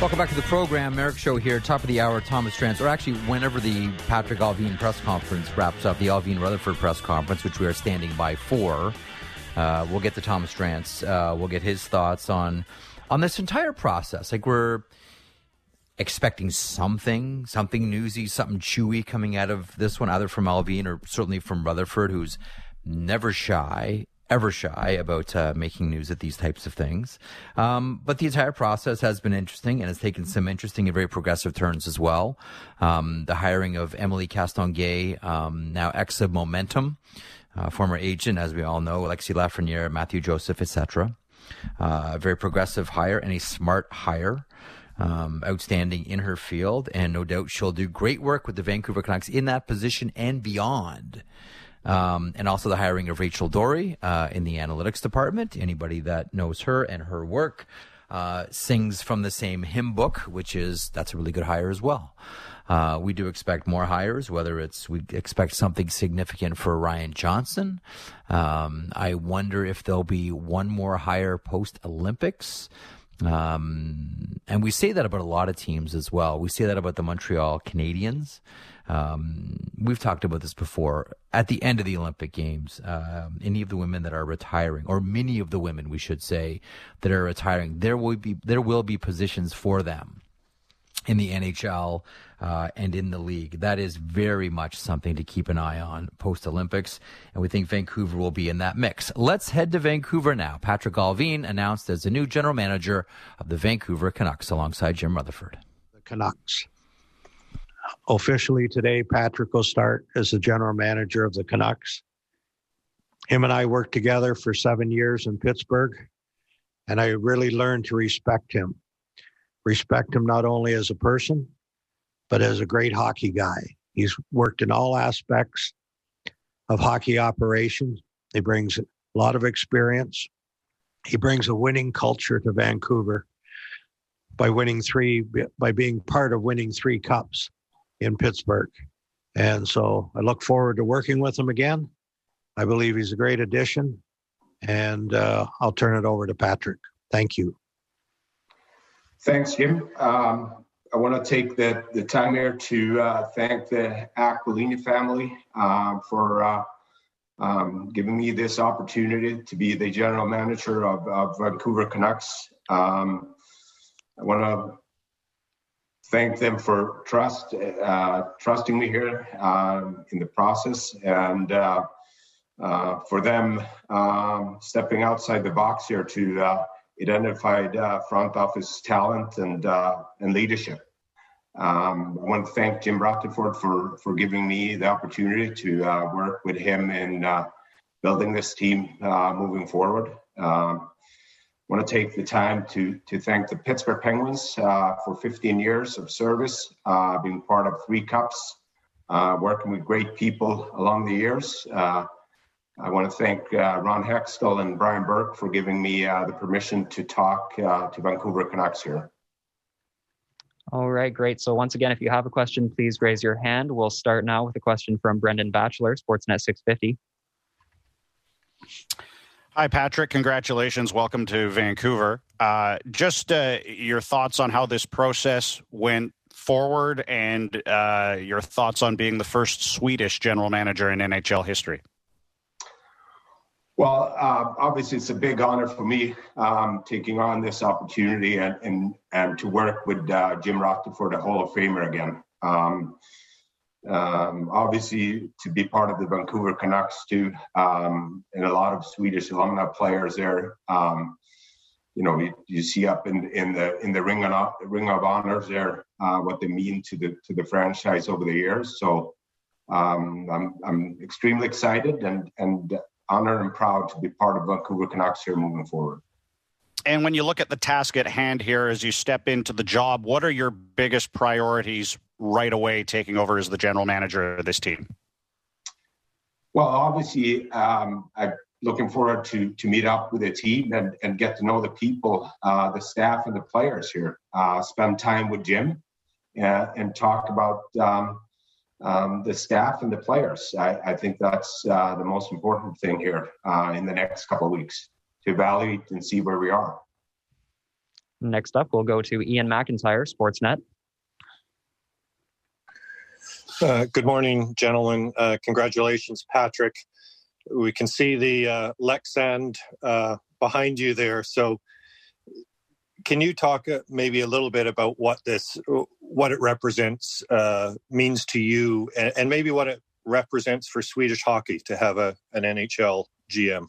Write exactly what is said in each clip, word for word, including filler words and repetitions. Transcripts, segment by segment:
Welcome back to the program. Merrick Show here, top of the hour, Thomas Drance, or actually whenever the Patrick Allvin press conference wraps up, the Allvin Rutherford press conference, which we are standing by for. Uh, we'll get to Thomas Drance. Uh, we'll get his thoughts on on this entire process. Like, we're expecting something, something newsy, something chewy coming out of this one, either from Allvin or certainly from Rutherford, who's never shy, ever shy about uh, making news at these types of things. Um, but the entire process has been interesting and has taken some interesting and very progressive turns as well. Um, the hiring of Emily Castonguay, um, now ex of Momentum, uh, former agent, as we all know, Alexis Lafreniere, Matthew Joseph, et cetera. Uh, a very progressive hire and a smart hire. Um, outstanding in her field, and no doubt she'll do great work with the Vancouver Canucks in that position and beyond. Um, and also the hiring of Rachel Dory uh, in the analytics department. Anybody that knows her and her work uh, sings from the same hymn book, which is, that's a really good hire as well. Uh, we do expect more hires, whether it's, we expect something significant for Ryan Johnson. Um, I wonder if there'll be one more hire post-Olympics. Um, and we say that about a lot of teams as well. We say that about the Montreal Canadiens. Um, we've talked about this before. At the end of the Olympic Games, uh, any of the women that are retiring, or many of the women, we should say, that are retiring, there will be there will be positions for them in the N H L uh, and in the league. That is very much something to keep an eye on post-Olympics, and we think Vancouver will be in that mix. Let's head to Vancouver now. Patrick Allvin announced as the new general manager of the Vancouver Canucks alongside Jim Rutherford. The Canucks. Officially today, Patrick will start as the general manager of the Canucks. Him and I worked together for seven years in Pittsburgh, and I really learned to respect him. Respect him not only as a person, but as a great hockey guy. He's worked in all aspects of hockey operations. He brings a lot of experience. He brings a winning culture to Vancouver by winning three, by being part of winning three cups in Pittsburgh. And so I look forward to working with him again. I believe he's a great addition, and uh, I'll turn it over to Patrick. Thank you. Thanks, Jim. Um, I want to take the, the time here to uh, thank the Aquilini family uh, for uh, um, giving me this opportunity to be the general manager of, of Vancouver Canucks. Um, I want to thank them for trust, uh, trusting me here um, in the process, and uh, uh, for them um, stepping outside the box here to uh, identified uh, front office talent and uh, and leadership. Um, I want to thank Jim Rutherford for, for giving me the opportunity to uh, work with him in uh, building this team uh, moving forward. Um, I want to take the time to to thank the Pittsburgh Penguins uh, for fifteen years of service, uh, being part of three cups, uh, working with great people along the years. Uh, I want to thank uh, Ron Hextall and Brian Burke for giving me uh, the permission to talk uh, to Vancouver Canucks here. All right, great. So once again, if you have a question, please raise your hand. We'll start now with a question from Brendan Batchelor, Sportsnet six fifty. Hi, Patrick. Congratulations. Welcome to Vancouver. Uh, just uh, your thoughts on how this process went forward, and uh, your thoughts on being the first Swedish general manager in N H L history. Well, uh, obviously, it's a big honor for me um, taking on this opportunity and and, and to work with uh, Jim Rutherford, a Hall of Famer again. Um, um, obviously, to be part of the Vancouver Canucks too, um, and a lot of Swedish alumni players there. Um, you know, you, you see up in in the in the ring of ring of honors there uh, what they mean to the to the franchise over the years. So um, I'm I'm extremely excited and and. honored and proud to be part of Vancouver Canucks here moving forward. And when you look at the task at hand here as you step into the job, what are your biggest priorities right away taking over as the general manager of this team? Well, obviously, um, I'm looking forward to to meet up with the team and, and get to know the people, uh, the staff and the players here. Uh, spend time with Jim uh, and talk about um, Um, the staff and the players. I, I think that's uh, the most important thing here uh, in the next couple of weeks, to evaluate and see where we are. Next up, we'll go to Ian McIntyre, Sportsnet. Uh, good morning, gentlemen. Uh, congratulations, Patrick. We can see the uh, Lexand uh, behind you there. So can you talk uh, maybe a little bit about what this, what it represents, uh, means to you, and, and maybe what it represents for Swedish hockey to have a, an N H L G M?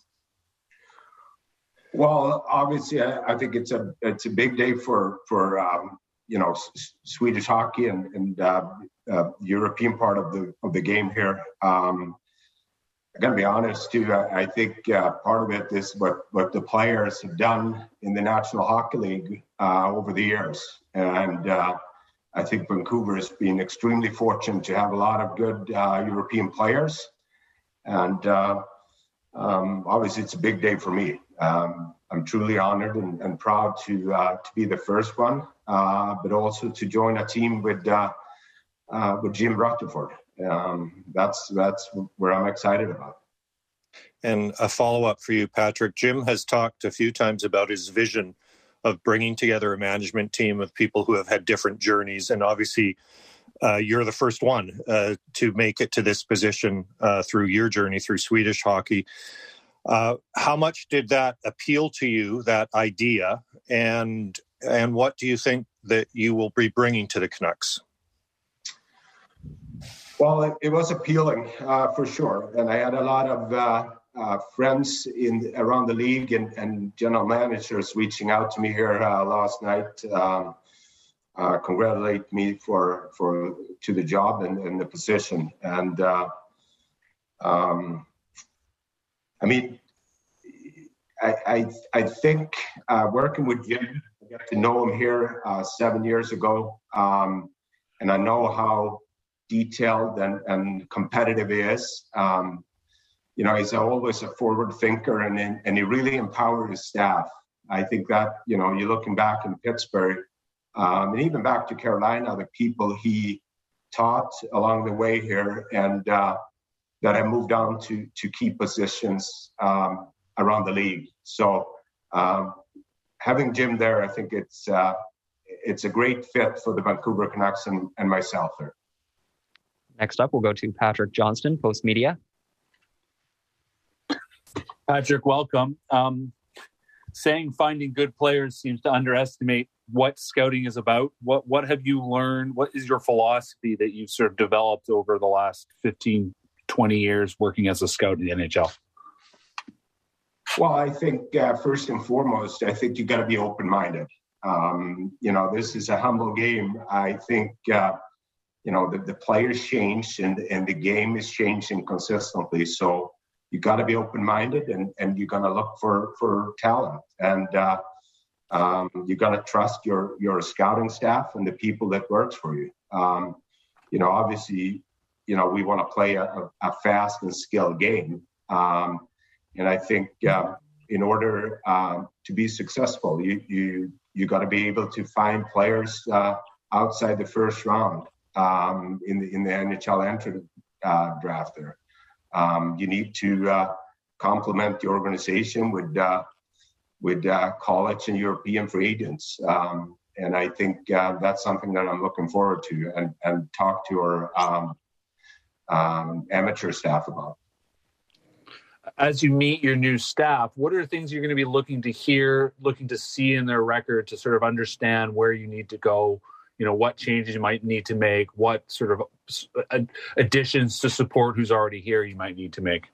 Well, obviously, I, I think it's a it's a big day for for um, you know S- Swedish hockey and and uh, uh, European part of the of the game here. Um, I gotta be honest too. I, I think uh, part of it is what what the players have done in the National Hockey League uh, over the years, and uh, I think Vancouver has been extremely fortunate to have a lot of good uh, European players, and uh, um, obviously it's a big day for me. Um, I'm truly honored and, and proud to uh, to be the first one, uh, but also to join a team with uh, uh, with Jim Rutherford. Um, that's that's where I'm excited about. And a follow-up for you, Patrick. Jim has talked a few times about his vision of bringing together a management team of people who have had different journeys, and obviously uh, you're the first one uh, to make it to this position uh, through your journey through Swedish hockey. Uh, how much did that appeal to you, that idea, and and what do you think that you will be bringing to the Canucks? Well, it, it was appealing uh, for sure, and I had a lot of uh, uh, friends in around the league and, and general managers reaching out to me here uh, last night, um, uh, congratulate me for for to the job and, and the position, and uh, um, I mean, I I, I think uh, working with Jim, I got to know him here uh, seven years ago, um, and I know how detailed and, and competitive he is. Um, you know, he's always a forward thinker, and and he really empowered his staff. I think that, you know, you're looking back in Pittsburgh, um, and even back to Carolina, the people he taught along the way here, and uh, that have moved on to to key positions um, around the league. So um, having Jim there, I think it's uh, it's a great fit for the Vancouver Canucks and, and myself there. Next up, we'll go to Patrick Johnston, Post Media. Patrick, welcome. Um, saying finding good players seems to underestimate what scouting is about. What what have you learned? What is your philosophy that you've sort of developed over the last fifteen, twenty years working as a scout in the N H L? Well, I think uh, first and foremost, I think you got to be open-minded. Um, you know, this is a humble game. I think, uh, you know, the, the players change and, and the game is changing consistently. So you got to be open-minded, and, and you're going to look for, for talent. And uh, um, you got to trust your, your scouting staff and the people that works for you. Um, you know, obviously, you know, we want to play a, a fast and skilled game. Um, and I think uh, in order uh, to be successful, you you you got to be able to find players uh, outside the first round um, in the in the N H L entry uh, draft. There, um, you need to uh, complement the organization with uh, with uh, college and European free agents. Um, and I think uh, that's something that I'm looking forward to and and talk to our um, um, amateur staff about. As you meet your new staff, what are the things you're going to be looking to hear, looking to see in their record to sort of understand where you need to go, you know, what changes you might need to make, what sort of additions to support who's already here you might need to make?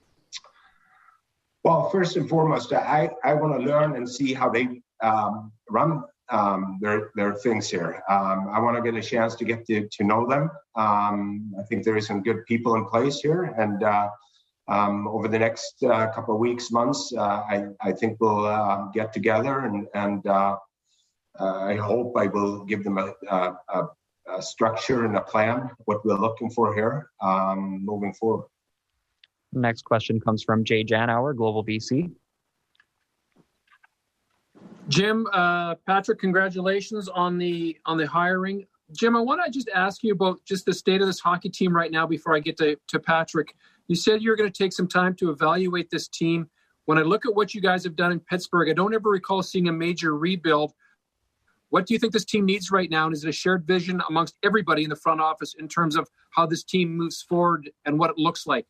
Well, first and foremost, I, I want to learn and see how they um, run um, their their things here. Um, I want to get a chance to get to, to know them. Um, I think there is some good people in place here, and uh, Um, over the next uh, couple of weeks, months, uh, I, I think we'll uh, get together and, and uh, uh, I hope I will give them a, a, a structure and a plan, what we're looking for here um, moving forward. Next question comes from Jay Janauer, Global B C. Jim, uh, Patrick, congratulations on the on the hiring. Jim, I want to just ask you about just the state of this hockey team right now before I get to, to Patrick. You said you're going to take some time to evaluate this team. When I look at what you guys have done in Pittsburgh, I don't ever recall seeing a major rebuild. What do you think this team needs right now? And is it a shared vision amongst everybody in the front office in terms of how this team moves forward and what it looks like?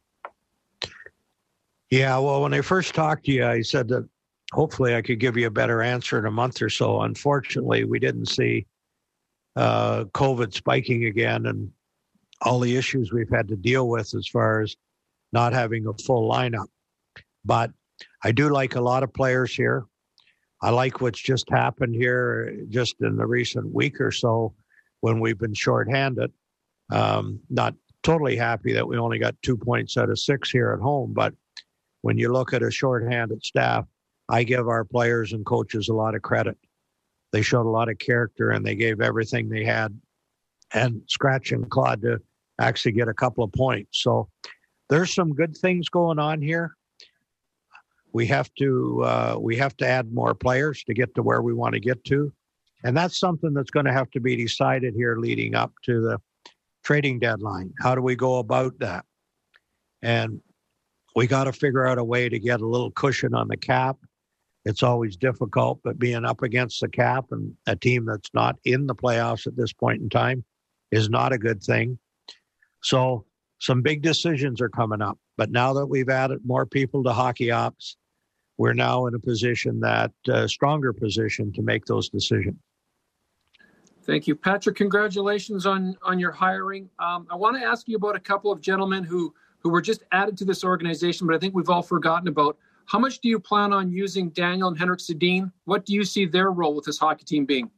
Yeah, well, when I first talked to you, I said that hopefully I could give you a better answer in a month or so. Unfortunately, we didn't see uh, COVID spiking again and all the issues we've had to deal with as far as not having a full lineup. But I do like a lot of players here. I like what's just happened here just in the recent week or so when we've been shorthanded. Um, not totally happy that we only got two points out of six here at home, but when you look at a shorthanded staff, I give our players and coaches a lot of credit. They showed a lot of character and they gave everything they had and scratch and clawed to actually get a couple of points. So there's some good things going on here. We have to uh, we have to add more players to get to where we want to get to. And that's something that's going to have to be decided here leading up to the trading deadline. How do we go about that? And we got to figure out a way to get a little cushion on the cap. It's always difficult, but being up against the cap and a team that's not in the playoffs at this point in time is not a good thing. So some big decisions are coming up. But now that we've added more people to hockey ops, we're now in a position that uh, stronger position to make those decisions. Thank you, Patrick. Congratulations on on your hiring. Um, I want to ask you about a couple of gentlemen who who were just added to this organization, but I think we've all forgotten about. How much do you plan on using Daniel and Henrik Sedin? What do you see their role with this hockey team being?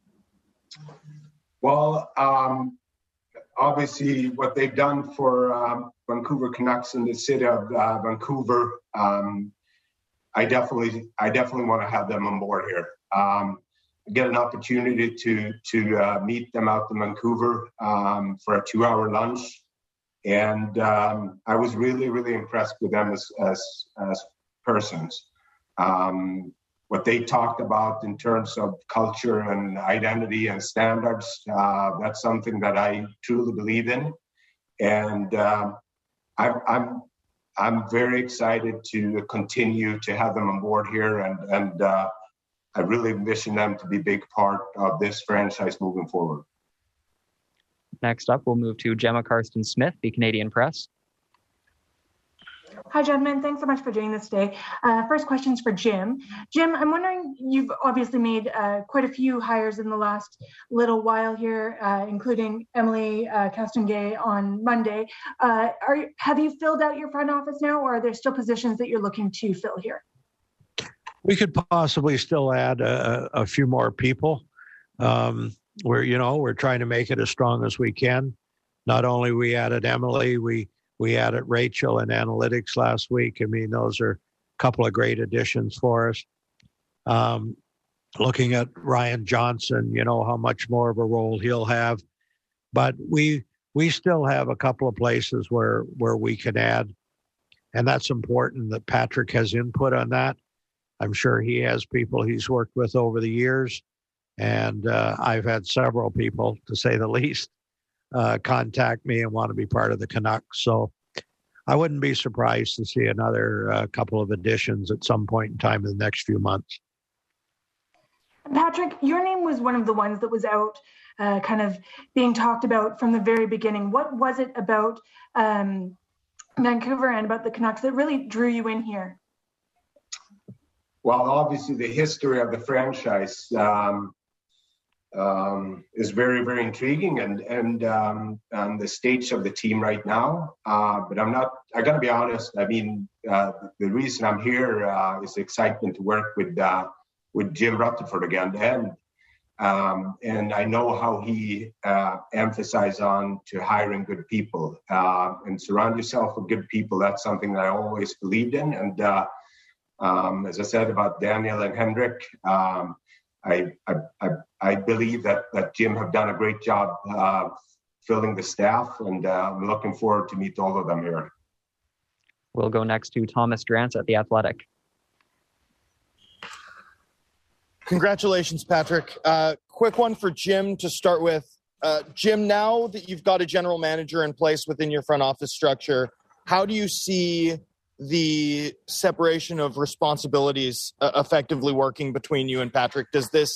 Well, um, obviously what they've done for um, Vancouver Canucks in the city of uh, Vancouver, um, I definitely, I definitely want to have them on board here. Um, get an opportunity to to uh, meet them out in Vancouver um, for a two-hour lunch. And um, I was really, really impressed with them as as, as persons. Um, what they talked about in terms of culture and identity and standards, uh, that's something that I truly believe in. And um, I'm, I'm I'm very excited to continue to have them on board here. And, and uh, I really envision them to be a big part of this franchise moving forward. Next up, we'll move to Gemma Karstens-Smith, the Canadian Press. Hi, gentlemen. Thanks so much for doing this today. Uh, first question is for Jim. Jim, I'm wondering, you've obviously made uh, quite a few hires in the last little while here, uh, including Emily uh, Castonguay on Monday. Uh, are have you filled out your front office now, or are there still positions that you're looking to fill here? We could possibly still add a, a few more people. Um, we're, you know, we're trying to make it as strong as we can. Not only we added Emily, we we added Rachel in analytics last week. I mean, those are a couple of great additions for us. Um, looking at Ryan Johnson, you know, how much more of a role he'll have. But we we still have a couple of places where where we can add. And that's important that Patrick has input on that. I'm sure he has people he's worked with over the years. And uh, I've had several people, to say the least, uh, contact me and want to be part of the Canucks. So I wouldn't be surprised to see another uh, couple of additions at some point in time in the next few months. Patrick, your name was one of the ones that was out uh, kind of being talked about from the very beginning. What was it about um, Vancouver and about the Canucks that really drew you in here? Well, obviously the history of the franchise um, um, is very, very intriguing, and and, um, and the stage of the team right now. Uh, but I'm not. I gotta be honest. I mean, uh, the reason I'm here uh, is the excitement to work with uh, with Jim Rutherford again, and um, and I know how he uh, emphasized on to hiring good people uh, and surround yourself with good people. That's something that I always believed in, and. Uh, Um, as I said about Daniel and Henrik, um, I, I, I, I believe that, that Jim have done a great job uh, filling the staff, and uh, I'm looking forward to meet all of them here. We'll go next to Thomas Drance at The Athletic. Congratulations, Patrick. Uh, quick one for Jim to start with. Uh, Jim, now that you've got a general manager in place within your front office structure, how do you see the separation of responsibilities uh, effectively working between you and Patrick? Does this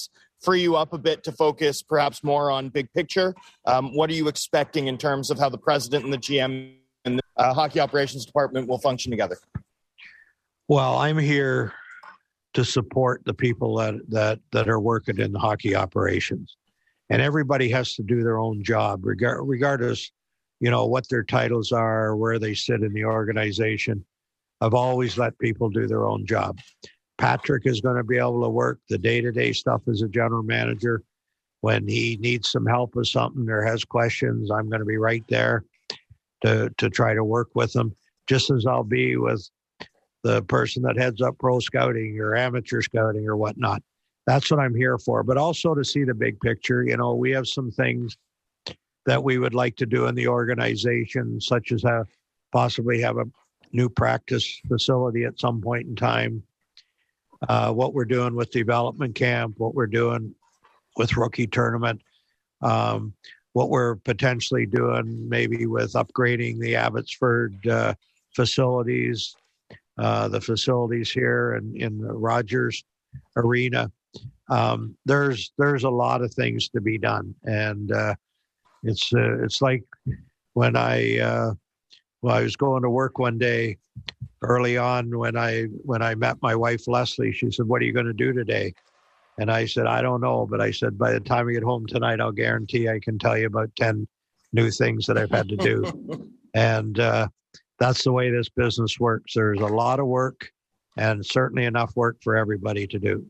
free you up a bit to focus perhaps more on big picture. Um, what are you expecting in terms of how the president and the G M and the uh, hockey operations department will function together? Well, I'm here to support the people that, that, that are working in the hockey operations. And everybody has to do their own job, regard, regardless, you know, what their titles are, where they sit in the organization. I've always let people do their own job. Patrick is going to be able to work the day-to-day stuff as a general manager. When he needs some help with something or has questions, I'm going to be right there to, to try to work with him, just as I'll be with the person that heads up pro scouting or amateur scouting or whatnot. That's what I'm here for, but also to see the big picture. You know, we have some things that we would like to do in the organization, such as have possibly have a new practice facility at some point in time. Uh, what we're doing with development camp, what we're doing with rookie tournament, um, what we're potentially doing maybe with upgrading the Abbotsford uh, facilities, uh, the facilities here in, in the Rogers Arena. Um, there's there's a lot of things to be done, and uh, it's uh, it's like when I uh, well I was going to work one day early on when I when I met my wife Leslie. She said, "What are you going to do today?" And I said, "I don't know," but I said, "By the time I get home tonight, I'll guarantee I can tell you about ten new things that I've had to do." And uh, that's the way this business works. There's a lot of work, and certainly enough work for everybody to do.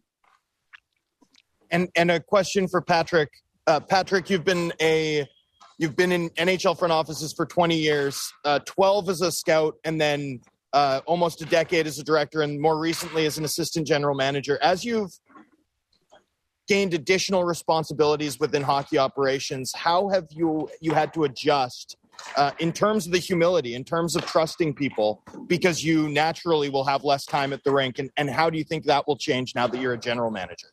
And and a question for Patrick. Uh, Patrick, you've been a you've been in N H L front offices for twenty years, uh, twelve as a scout, and then uh, almost a decade as a director, and more recently as an assistant general manager. As you've gained additional responsibilities within hockey operations, how have you you had to adjust uh, in terms of the humility, in terms of trusting people, because you naturally will have less time at the rink, and, and how do you think that will change now that you're a general manager?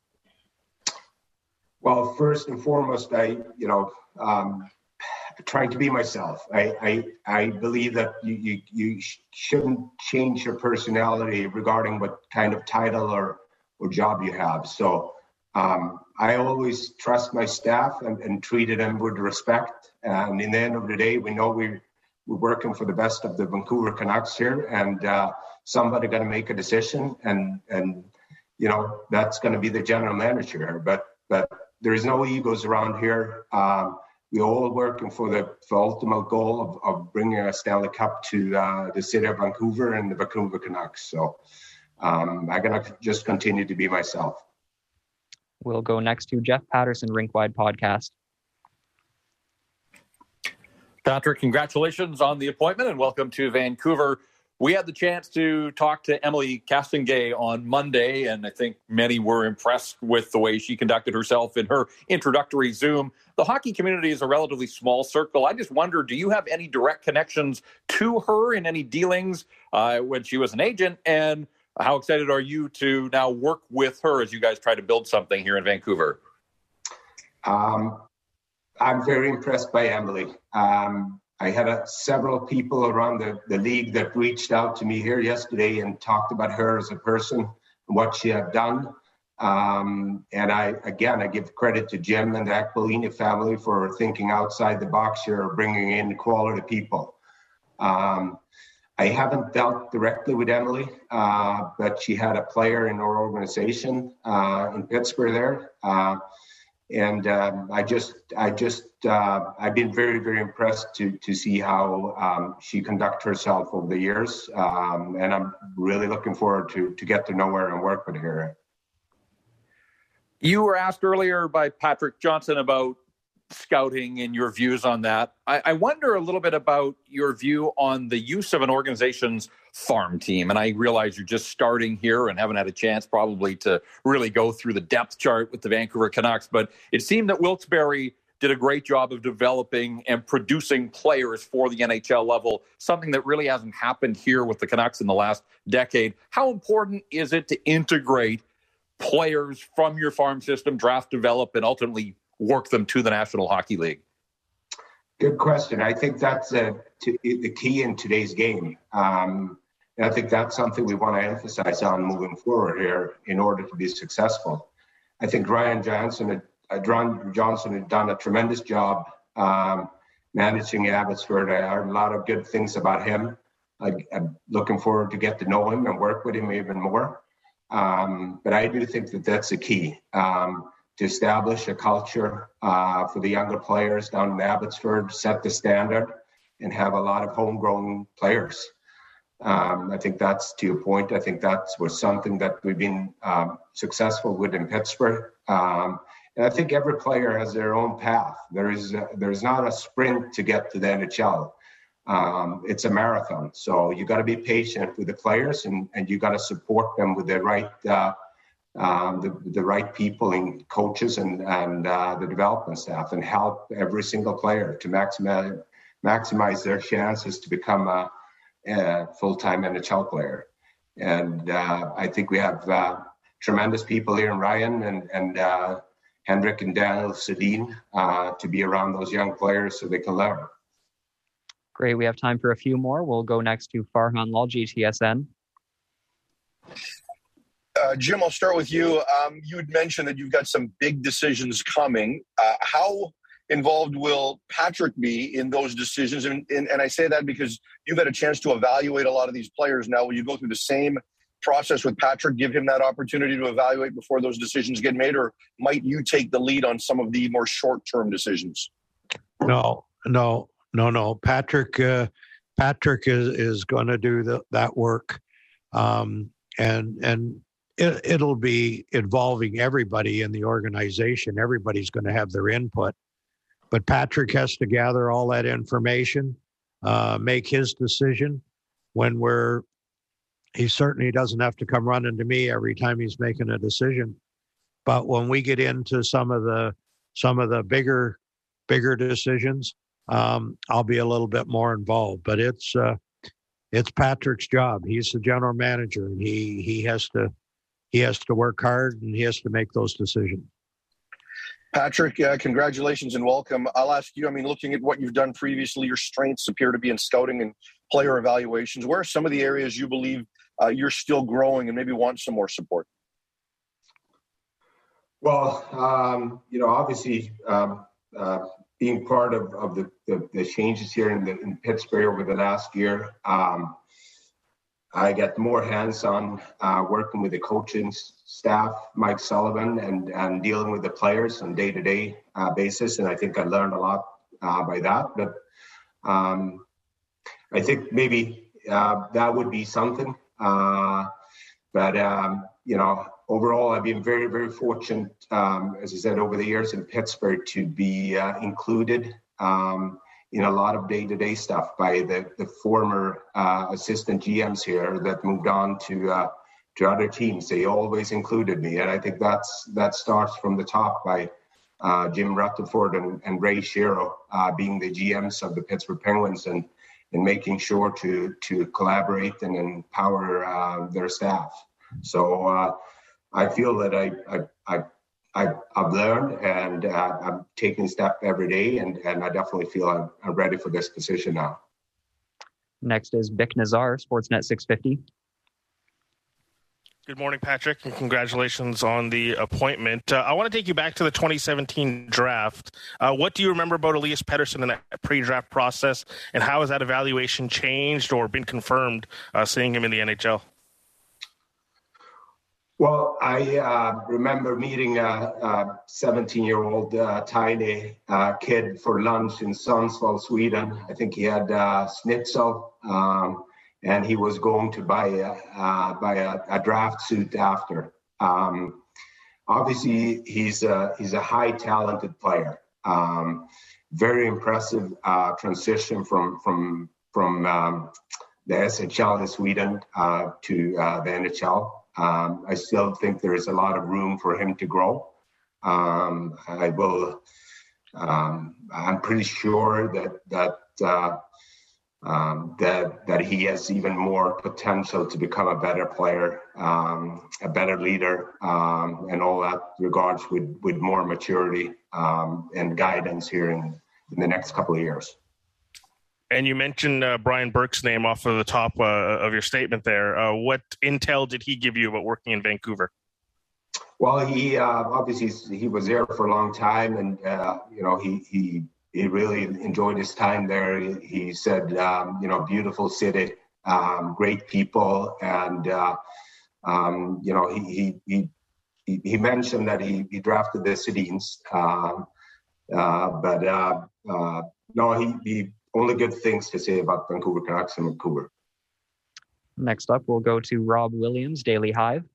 Well, first and foremost, I, you know, um, trying to be myself. I, I, I believe that you, you, you sh- shouldn't change your personality regarding what kind of title or, or job you have. So um, I always trust my staff and, and treated them with respect. And in the end of the day, we know we, we're working for the best of the Vancouver Canucks here, and uh, somebody got to make a decision, and, and, you know, that's going to be the general manager. But, but, there is no egos around here. Um, we're all working for the, for the ultimate goal of, of bringing a Stanley Cup to uh, the city of Vancouver and the Vancouver Canucks. So um, I'm going to just continue to be myself. We'll go next to Jeff Patterson, Rinkwide Podcast. Patrick, congratulations on the appointment and welcome to Vancouver. We had the chance to talk to Emily Castonguay on Monday, and I think many were impressed with the way she conducted herself in her introductory Zoom. The hockey community is a relatively small circle. I just wonder, do you have any direct connections to her in any dealings uh, when she was an agent? And how excited are you to now work with her as you guys try to build something here in Vancouver? Um, I'm very impressed by Emily. Um, I had uh, several people around the, the league that reached out to me here yesterday and talked about her as a person and what she had done. Um, and I, again, I give credit to Jim and the Aquilini family for thinking outside the box here, bringing in quality people. Um, I haven't dealt directly with Emily, uh, but she had a player in our organization uh, in Pittsburgh there. Uh, And um, I just, I just, uh, I've been very, very impressed to to see how um, she conducts herself over the years, um, and I'm really looking forward to to get to know her and work with her. You were asked earlier by Patrick Johnson about scouting and your views on that. I, I wonder a little bit about your view on the use of an organization's farm team. And I realize you're just starting here and haven't had a chance probably to really go through the depth chart with the Vancouver Canucks. But it seemed that Wilkes-Barre did a great job of developing and producing players for the N H L level, something that really hasn't happened here with the Canucks in the last decade. How important is it to integrate players from your farm system, draft, develop, and ultimately work them to the National Hockey League? Good question. I think that's uh, to, the key in today's game. Um, and I think that's something we want to emphasize on moving forward here in order to be successful. I think Ryan Johnson had, uh, Ron Johnson had done a tremendous job um, managing Abbotsford. I heard a lot of good things about him. I, I'm looking forward to get to know him and work with him even more. Um, but I do think that that's the key, um, to establish a culture uh, for the younger players down in Abbotsford, set the standard, and have a lot of homegrown players. Um, I think that's, to your point, I think that was something that we've been um, successful with in Pittsburgh. Um, and I think every player has their own path. There is a, there's not a sprint to get to the N H L. Um, it's a marathon. So you got to be patient with the players, and, and you got to support them with the right uh, um, the, the right people and coaches and, and uh, the development staff, and help every single player to maximize maximize their chances to become a, a full-time N H L player. And uh, I think we have uh, tremendous people here in Ryan and, and uh, Hendrik and Daniel Sedin uh, to be around those young players so they can learn. Great. We have time for a few more. We'll go next to Farhan Lal, G T S N. Uh, Jim, I'll start with you. Um, you had mentioned that you've got some big decisions coming. Uh, how involved will Patrick be in those decisions? And, and, and I say that because you've had a chance to evaluate a lot of these players now. Will you go through the same process with Patrick, give him that opportunity to evaluate before those decisions get made, or might you take the lead on some of the more short-term decisions? No, no, no, no. Patrick, uh, Patrick is, is going to do the, that work. Um, and, and, It, it'll be involving everybody in the organization. Everybody's going to have their input. But Patrick has to gather all that information, uh, make his decision. When we're, he certainly doesn't have to come running to me every time he's making a decision. But when we get into some of the some of the bigger bigger decisions, um, I'll be a little bit more involved. But it's uh, it's Patrick's job. He's the general manager, and he he has to. He has to work hard, and he has to make those decisions. Patrick, uh, congratulations and welcome. I'll ask you, I mean, looking at what you've done previously, your strengths appear to be in scouting and player evaluations. Where are some of the areas you believe uh, you're still growing and maybe want some more support? Well, um, you know, obviously um, uh, being part of, of the, the, the changes here in, the, in Pittsburgh over the last year, um, I got more hands-on uh, working with the coaching staff, Mike Sullivan, and, and dealing with the players on day-to-day uh, basis. And I think I learned a lot uh, by that. But um, I think maybe uh, that would be something. Uh, but, um, you know, overall, I've been very, very fortunate, um, as I said, over the years in Pittsburgh to be uh, included um, in a lot of day-to-day stuff by the, the former uh, assistant G Ms here that moved on to uh, to other teams. They always included me, and I think that's that starts from the top by uh, Jim Rutherford and, and Ray Shero uh, being the G Ms of the Pittsburgh Penguins and and making sure to to collaborate and empower uh, their staff. So uh, I feel that I I, I I've, I've learned, and uh, I'm taking a step every day, and, and I definitely feel I'm, I'm ready for this position now. Next is Bick Nazar, Sportsnet six fifty. Good morning, Patrick, and congratulations on the appointment. Uh, I want to take you back to the twenty seventeen draft. Uh, what do you remember about Elias Pettersson in that pre-draft process, and how has that evaluation changed or been confirmed uh, seeing him in the N H L? Well, I uh, remember meeting a seventeen-year-old uh, tiny uh, kid for lunch in Sundsvall, Sweden. I think he had uh, schnitzel, um, and he was going to buy a, uh, buy a, a draft suit after. Um, obviously, he's a, he's a high talented player. Um, very impressive uh, transition from from from um, the S H L in Sweden uh, to uh, the N H L. Um, I still think there is a lot of room for him to grow. Um, I will. Um, I'm pretty sure that that uh, um, that that he has even more potential to become a better player, um, a better leader, um, and all that regards with with more maturity um, and guidance here in, in the next couple of years. And you mentioned uh, Brian Burke's name off of the top uh, of your statement there. Uh, what intel did he give you about working in Vancouver? Well, he uh, obviously he was there for a long time, and uh, you know he he he really enjoyed his time there. He, he said, um, you know, beautiful city, um, great people, and uh, um, you know he he he he mentioned that he he drafted the Sedins, um, uh, but uh, uh, no, he, he only good things to say about Vancouver Canucks and Vancouver. Next up, we'll go to Rob Williams, Daily Hive.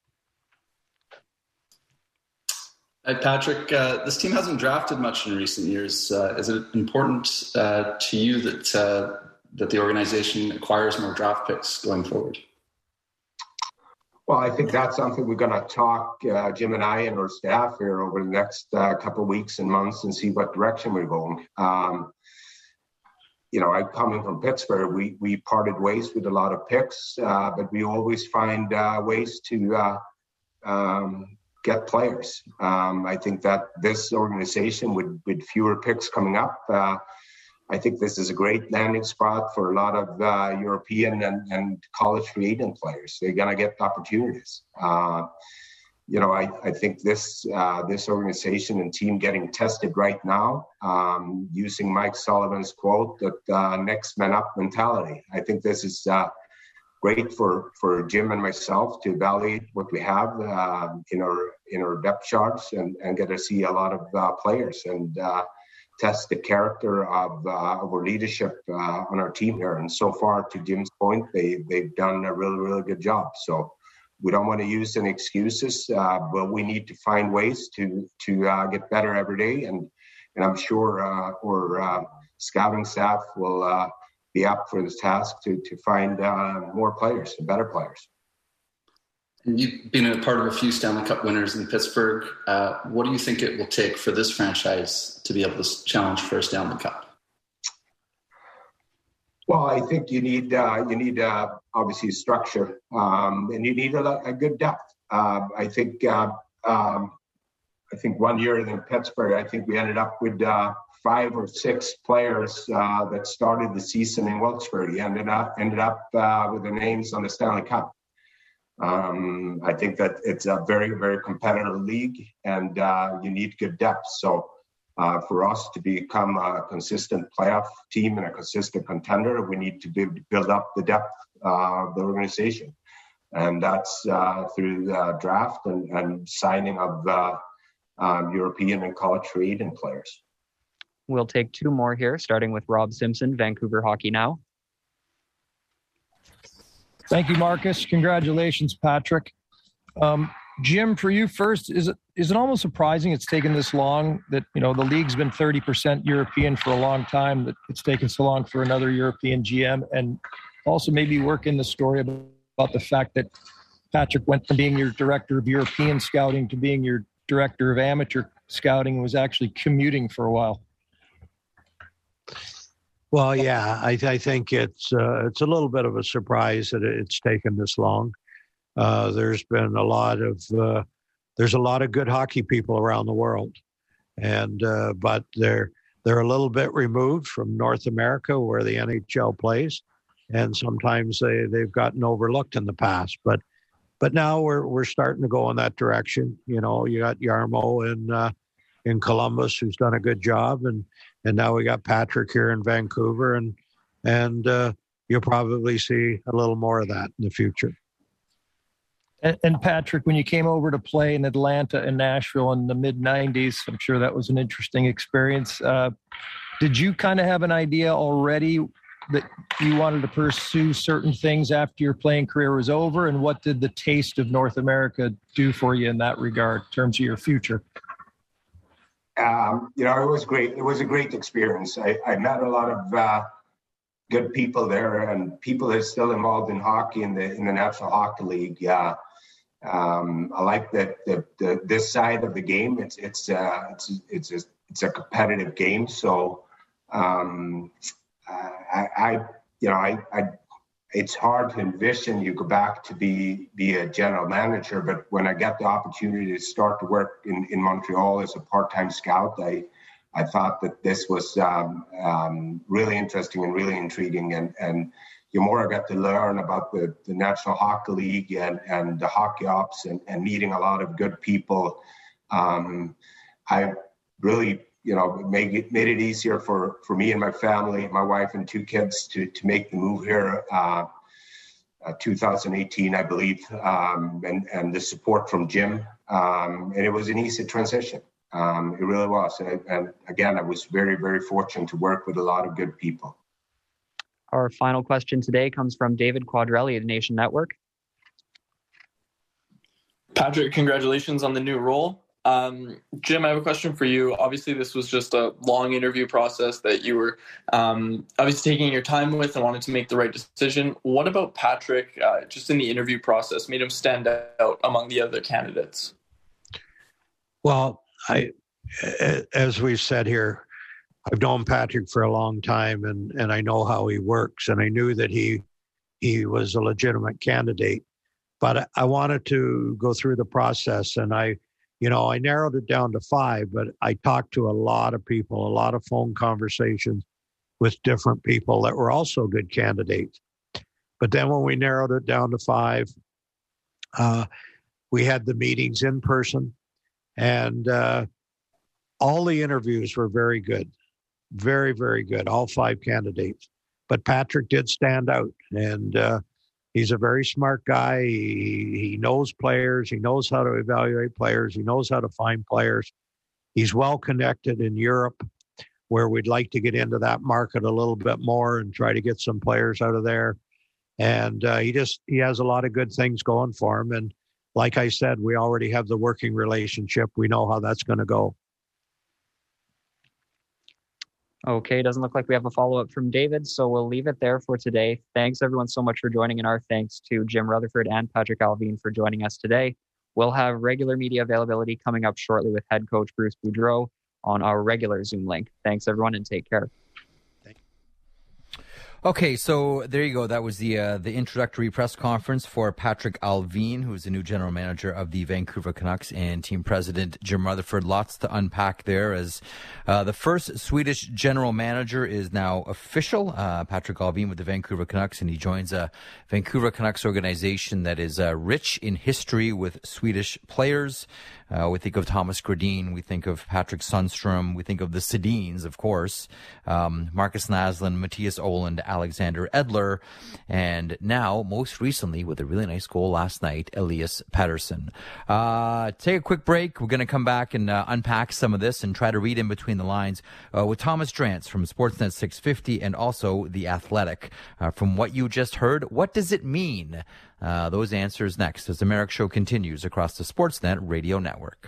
Hi, Patrick. Uh, this team hasn't drafted much in recent years. Uh, is it important uh, to you that uh, that the organization acquires more draft picks going forward? Well, I think that's something we're going to talk, uh, Jim and I and our staff here over the next uh, couple of weeks and months and see what direction we're going. Um, you know, I coming from Pittsburgh, we we parted ways with a lot of picks, uh, but we always find uh, ways to uh, um, get players. Um, I think that this organization, with, with fewer picks coming up, uh, I think this is a great landing spot for a lot of uh, European and, and college free agent players. They're going to get opportunities. Uh, you know, I, I think this uh, this organization and team getting tested right now, um, using Mike Sullivan's quote, that uh, next man up mentality. I think this is uh, great for, for Jim and myself to evaluate what we have uh, in our in our depth charts and, and get to see a lot of uh, players and uh, test the character of, uh, of our leadership uh, on our team here. And so far, to Jim's point, they, they've done a really, really good job. So we don't want to use any excuses, uh, but we need to find ways to to uh, get better every day. And and I'm sure uh, our uh, scouting staff will uh, be up for this task to to find uh, more players and better players. And you've been a part of a few Stanley Cup winners in Pittsburgh. Uh, what do you think it will take for this franchise to be able to challenge for a Stanley Cup? Well, I think you need uh, you need uh, obviously structure, um, and you need a, a good depth. Uh, I think uh, um, I think one year in Pittsburgh, I think we ended up with uh, five or six players uh, that started the season in Wilkes-Barre. Ended up ended up uh, with their names on the Stanley Cup. Um, I think that it's a very very competitive league, and uh, you need good depth. So. Uh, for us to become a consistent playoff team and a consistent contender, we need to be, build up the depth uh, of the organization. And that's uh, through the draft and, and signing of uh, um, European and college free agent players. We'll take two more here, starting with Rob Simpson, Vancouver Hockey Now. Thank you, Marcus. Congratulations, Patrick. Um, Jim, for you first, is it is it almost surprising it's taken this long that, you know, the league's been thirty percent European for a long time, that it's taken so long for another European G M? And also maybe work in the story about, about the fact that Patrick went from being your director of European scouting to being your director of amateur scouting and was actually commuting for a while. Well, yeah, I, I think it's uh, it's a little bit of a surprise that it's taken this long. Uh, there's been a lot of uh, there's a lot of good hockey people around the world, and uh, but they're they're a little bit removed from North America where the N H L plays, and sometimes they they've gotten overlooked in the past. But but now we're we're starting to go in that direction. You know, you got Jarmo in uh, in Columbus who's done a good job, and and now we got Patrick here in Vancouver, and and uh, you'll probably see a little more of that in the future. And, and Patrick, when you came over to play in Atlanta and Nashville in the mid nineties, I'm sure that was an interesting experience. Uh, did you kind of have an idea already that you wanted to pursue certain things after your playing career was over? And what did the taste of North America do for you in that regard in terms of your future? Um, you know, it was great. It was a great experience. I, I met a lot of uh, good people there, and people that are still involved in hockey in the in the National Hockey League. Uh, um, I like that the, the this side of the game. It's it's uh, it's it's a, it's a competitive game. So um, I, I you know I, I it's hard to envision you go back to be be a general manager. But when I got the opportunity to start to work in, in Montreal as a part-time scout, I I thought that this was um, um, really interesting and really intriguing. And, and the more I got to learn about the, the National Hockey League and, and the hockey ops and, and meeting a lot of good people, um, I really, you know, made it, made it easier for, for me and my family, my wife and two kids to, to make the move here. Uh, uh, two thousand eighteen, I believe, um, and, and the support from Jim. Um, and it was an easy transition. Um, it really was. And, and again, I was very, very fortunate to work with a lot of good people. Our final question today comes from David Quadrelli of the Nation Network. Patrick, congratulations on the new role. Um, Jim, I have a question for you. Obviously, this was just a long interview process that you were um, obviously taking your time with and wanted to make the right decision. What about Patrick, uh, just in the interview process, made him stand out among the other candidates? Well, I, as we've said here, I've known Patrick for a long time, and, and I know how he works, and I knew that he he was a legitimate candidate. But I, I wanted to go through the process, and I, you know, I narrowed it down to five, but I talked to a lot of people, a lot of phone conversations with different people that were also good candidates. But then when we narrowed it down to five, uh, we had the meetings in person, and uh, all the interviews were very good. Very, very good, all five candidates. But Patrick did stand out, and uh, he's a very smart guy. He, he knows players. He knows how to evaluate players. He knows how to find players. He's well connected in Europe, where we'd like to get into that market a little bit more and try to get some players out of there. And uh, he just he has a lot of good things going for him. And like I said, we already have the working relationship. We know how that's going to go. Okay, doesn't look like we have a follow-up from David, so we'll leave it there for today. Thanks, everyone, so much for joining, and our thanks to Jim Rutherford and Patrick Allvin for joining us today. We'll have regular media availability coming up shortly with head coach Bruce Boudreau on our regular Zoom link. Thanks, everyone, and take care. Okay, so there you go. That was the uh, the introductory press conference for Patrick Allvin, who's the new general manager of the Vancouver Canucks, and team president Jim Rutherford. Lots to unpack there, as uh, the first Swedish general manager is now official. Uh, Patrick Allvin with the Vancouver Canucks, and he joins a Vancouver Canucks organization that is uh, rich in history with Swedish players. Uh, we think of Thomas Gradin. We think of Patrick Sundstrom. We think of the Sedins, of course. Um, Marcus Naslund, Matthias Ohlund, Alexander Edler. And now, most recently, with a really nice goal last night, Elias Pettersson. Uh, take a quick break. We're going to come back and uh, unpack some of this and try to read in between the lines uh, with Thomas Drance from Sportsnet six fifty and also The Athletic. Uh, from what you just heard, what does it mean? Uh, those answers next as the Merrick Show continues across the Sportsnet Radio Network.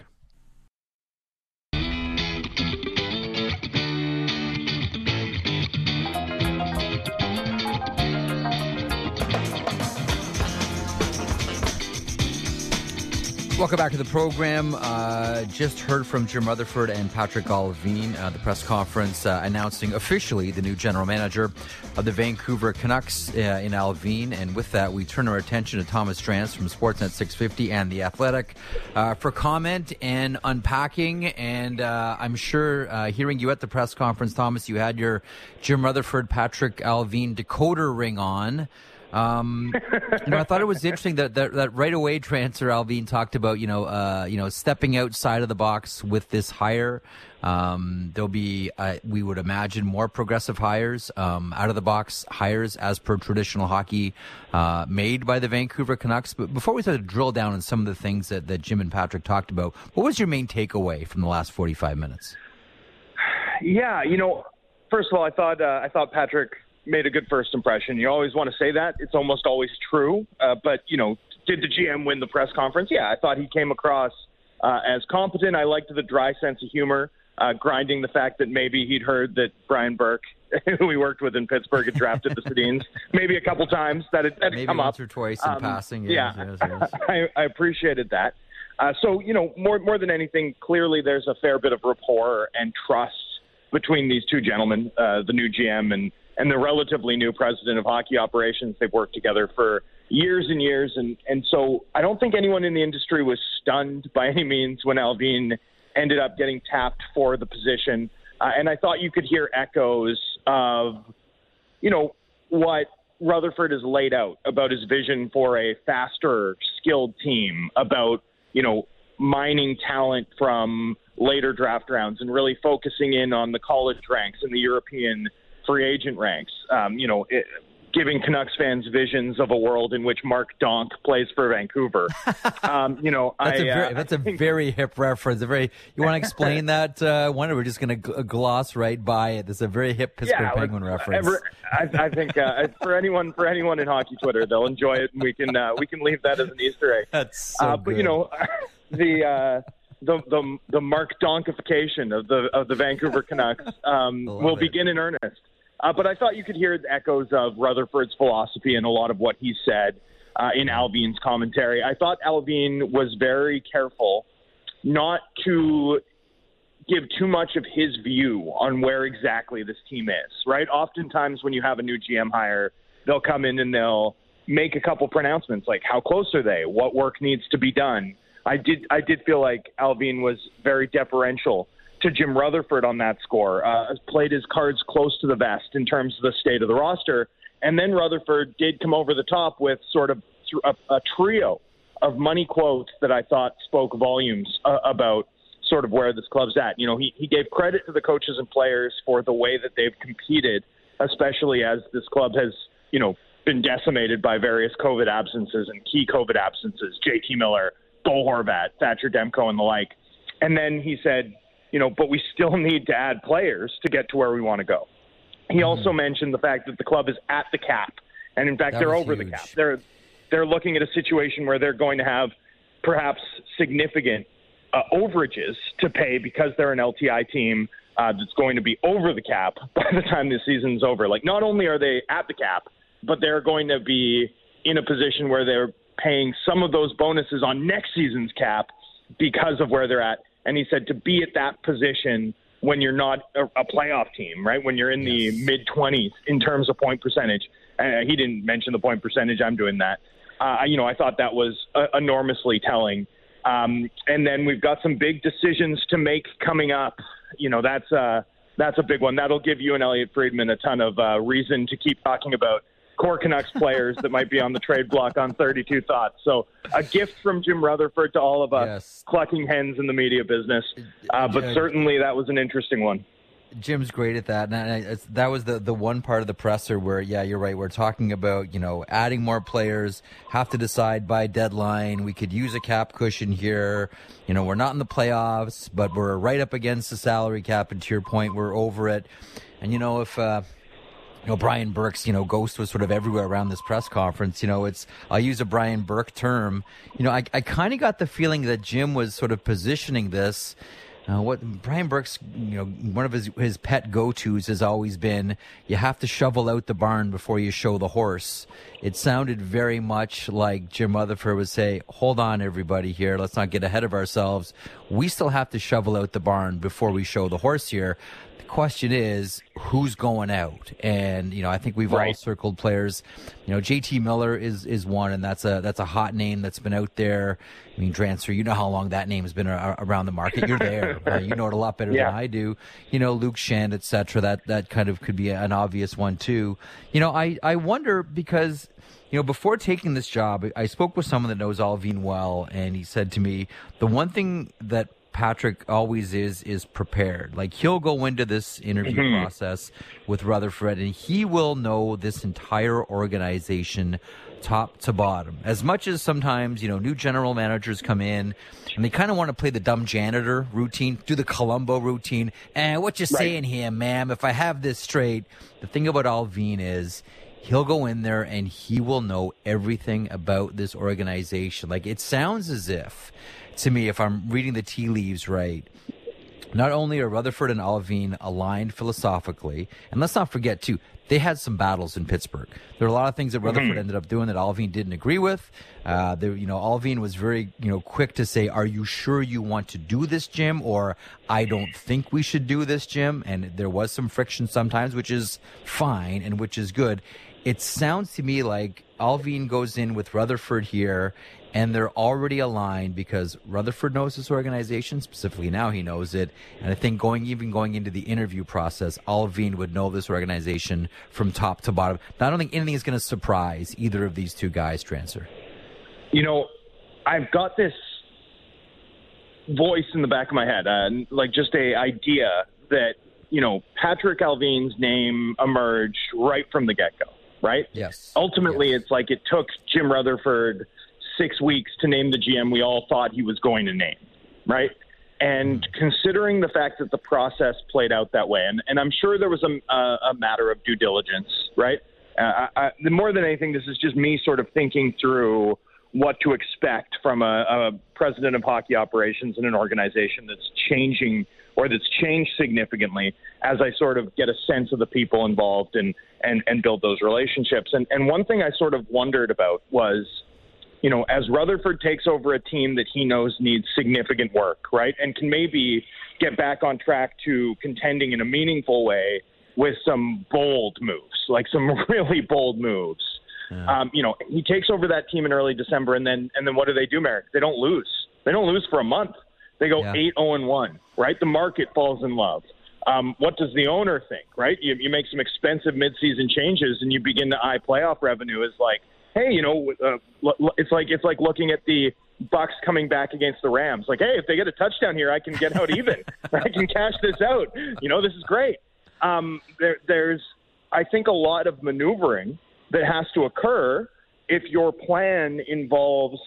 Welcome back to the program. Uh, just heard from Jim Rutherford and Patrick Allvin, uh, the press conference uh, announcing officially the new general manager of the Vancouver Canucks uh, in Allvin. And with that, we turn our attention to Thomas Drance from Sportsnet six fifty and The Athletic uh, for comment and unpacking. And uh, I'm sure uh, hearing you at the press conference, Thomas, you had your Jim Rutherford, Patrick Allvin decoder ring on. Um, you know, I thought it was interesting that, that, that right away, Transfer Allvin talked about, you know, uh, you know, stepping outside of the box with this hire. Um, there'll be, uh, we would imagine, more progressive hires, um, out of the box hires as per traditional hockey, uh, made by the Vancouver Canucks. But before we start to drill down on some of the things that, that Jim and Patrick talked about, what was your main takeaway from the last forty-five minutes? Yeah, you know, first of all, I thought, uh, I thought Patrick made a good first impression. You always want to say that. It's almost always true. Uh, but, you know, did the G M win the press conference? Yeah, I thought he came across uh, as competent. I liked the dry sense of humor, uh, grinding the fact that maybe he'd heard that Brian Burke, who he worked with in Pittsburgh, had drafted the Sedins maybe a couple times. That had, that had maybe come once up. or twice in um, passing. Yes, yeah, yes. yes, yes. I, I appreciated that. Uh, so, you know, more more than anything, clearly there's a fair bit of rapport and trust between these two gentlemen, uh, the new G M and and the relatively new president of hockey operations. They've worked together for years and years. And, and so I don't think anyone in the industry was stunned by any means when Allvin ended up getting tapped for the position. Uh, and I thought you could hear echoes of, you know, what Rutherford has laid out about his vision for a faster, skilled team, about, you know, mining talent from later draft rounds and really focusing in on the college ranks and the European free agent ranks, um, you know, it, giving Canucks fans visions of a world in which Mark Donk plays for Vancouver. Um, you know, that's I, a very, uh, that's a very hip reference. A very, you want to explain that? Uh, I wonder. We're just going to gloss right by it. This is a very hip Pittsburgh yeah, Penguin reference. Ever, I, I think uh, for anyone for anyone in hockey Twitter, they'll enjoy it, and we can uh, we can leave that as an Easter egg. That's so uh, But good. you know, the. Uh, The, the the Mark Donkification of the of the Vancouver Canucks um, will it. begin in earnest. Uh, but I thought you could hear the echoes of Rutherford's philosophy in a lot of what he said uh, in Alvin's commentary. I thought Alvin was very careful not to give too much of his view on where exactly this team is, right? Oftentimes when you have a new G M hire, they'll come in and they'll make a couple pronouncements like how close are they? What work needs to be done? I did I did feel like Alvin was very deferential to Jim Rutherford on that score, uh, played his cards close to the vest in terms of the state of the roster. And then Rutherford did come over the top with sort of a, a trio of money quotes that I thought spoke volumes uh, about sort of where this club's at. You know, he, he gave credit to the coaches and players for the way that they've competed, especially as this club has, you know, been decimated by various COVID absences and key COVID absences, J T Miller, Bo Horvat, Thatcher Demko, and the like. And then he said, you know, but we still need to add players to get to where we want to go. He mm-hmm. also mentioned the fact that the club is at the cap. And in fact, That they're was over huge. the cap. They're, they're looking at a situation where they're going to have perhaps significant uh, overages to pay because they're an L T I team uh, that's going to be over the cap by the time the season's over. Like, not only are they at the cap, but they're going to be in a position where they're paying some of those bonuses on next season's cap because of where they're at. And he said to be at that position when you're not a, a playoff team, right? When you're in yes. the mid-twenties in terms of point percentage. Uh, he didn't mention the point percentage. I'm doing that. Uh, you know, I thought that was uh, enormously telling. Um, and then we've got some big decisions to make coming up. You know, that's, uh, that's a big one. That'll give you and Elliot Friedman a ton of uh, reason to keep talking about core Canucks players that might be on the trade block on thirty-two Thoughts. So a gift from Jim Rutherford to all of us yes. clucking hens in the media business. Uh, but certainly that was an interesting one. Jim's great at that. And I, it's, that was the, the one part of the presser where, yeah, you're right. We're talking about, you know, adding more players, have to decide by deadline. We could use a cap cushion here. You know, we're not in the playoffs, but we're right up against the salary cap. And to your point, we're over it. And, you know, if, uh, You know, Brian Burke's, you know, ghost was sort of everywhere around this press conference. You know, it's, I'll use a Brian Burke term. You know, I, I kind of got the feeling that Jim was sort of positioning this. Uh, what Brian Burke's, you know, one of his, his pet go-tos has always been, you have to shovel out the barn before you show the horse. It sounded very much like Jim Rutherford would say, hold on, everybody here. Let's not get ahead of ourselves. We still have to shovel out the barn before we show the horse here. Question is who's going out, and you know I think we've right. all circled players. You know, J T Miller is is one, and that's a that's a hot name that's been out there. I mean, Drancer, you know how long that name has been a, around the market. You're there, uh, you know it a lot better yeah. than I do. You know, Luke Shand, et cetera. That that kind of could be an obvious one too. You know, I I wonder because. You know, before taking this job, I spoke with someone that knows Alvin well, and he said to me, the one thing that Patrick always is, is prepared. Like, he'll go into this interview mm-hmm. process with Rutherford, and he will know this entire organization top to bottom. As much as sometimes, you know, new general managers come in, and they kind of want to play the dumb janitor routine, do the Columbo routine. And eh, what you right. saying here, ma'am? If I have this straight, the thing about Alvin is, he'll go in there and he will know everything about this organization. Like, it sounds as if, to me, if I'm reading the tea leaves right, not only are Rutherford and Alvin aligned philosophically, and let's not forget, too, they had some battles in Pittsburgh. There are a lot of things that Rutherford mm-hmm. ended up doing that Alvin didn't agree with. Uh, there, you know, Alvin was very, you know, quick to say, "Are you sure you want to do this, Jim?" Or, "I don't think we should do this, Jim." And there was some friction sometimes, which is fine and which is good. It sounds to me like Alvin goes in with Rutherford here, and they're already aligned because Rutherford knows this organization, specifically now he knows it, and I think going even going into the interview process, Allvin would know this organization from top to bottom. Now, I don't think anything is going to surprise either of these two guys, Transer. You know, I've got this voice in the back of my head, uh, like just a idea that, you know, Patrik Allvin's name emerged right from the get-go, right? Yes. Ultimately, yes. It's like it took Jim Rutherford six weeks to name the G M we all thought he was going to name, right? And mm-hmm. considering the fact that the process played out that way, and, and I'm sure there was a, a, a matter of due diligence, right? Uh, I, I, more than anything, this is just me sort of thinking through what to expect from a, a president of hockey operations in an organization that's changing or that's changed significantly as I sort of get a sense of the people involved and, and, and build those relationships. And, and one thing I sort of wondered about was, you know, as Rutherford takes over a team that he knows needs significant work, right, and can maybe get back on track to contending in a meaningful way with some bold moves, like some really bold moves. Yeah. Um, you know, he takes over that team in early December, and then and then what do they do, Merrick? They don't lose. They don't lose for a month. They go eight oh and one, right? The market falls in love. Um, what does the owner think, right? You, you make some expensive midseason changes, and you begin to eye playoff revenue as like, hey, you know, uh, it's like it's like looking at the Bucks coming back against the Rams. Like, hey, if they get a touchdown here, I can get out even. I can cash this out. You know, this is great. Um, there, there's, I think, a lot of maneuvering that has to occur if your plan involves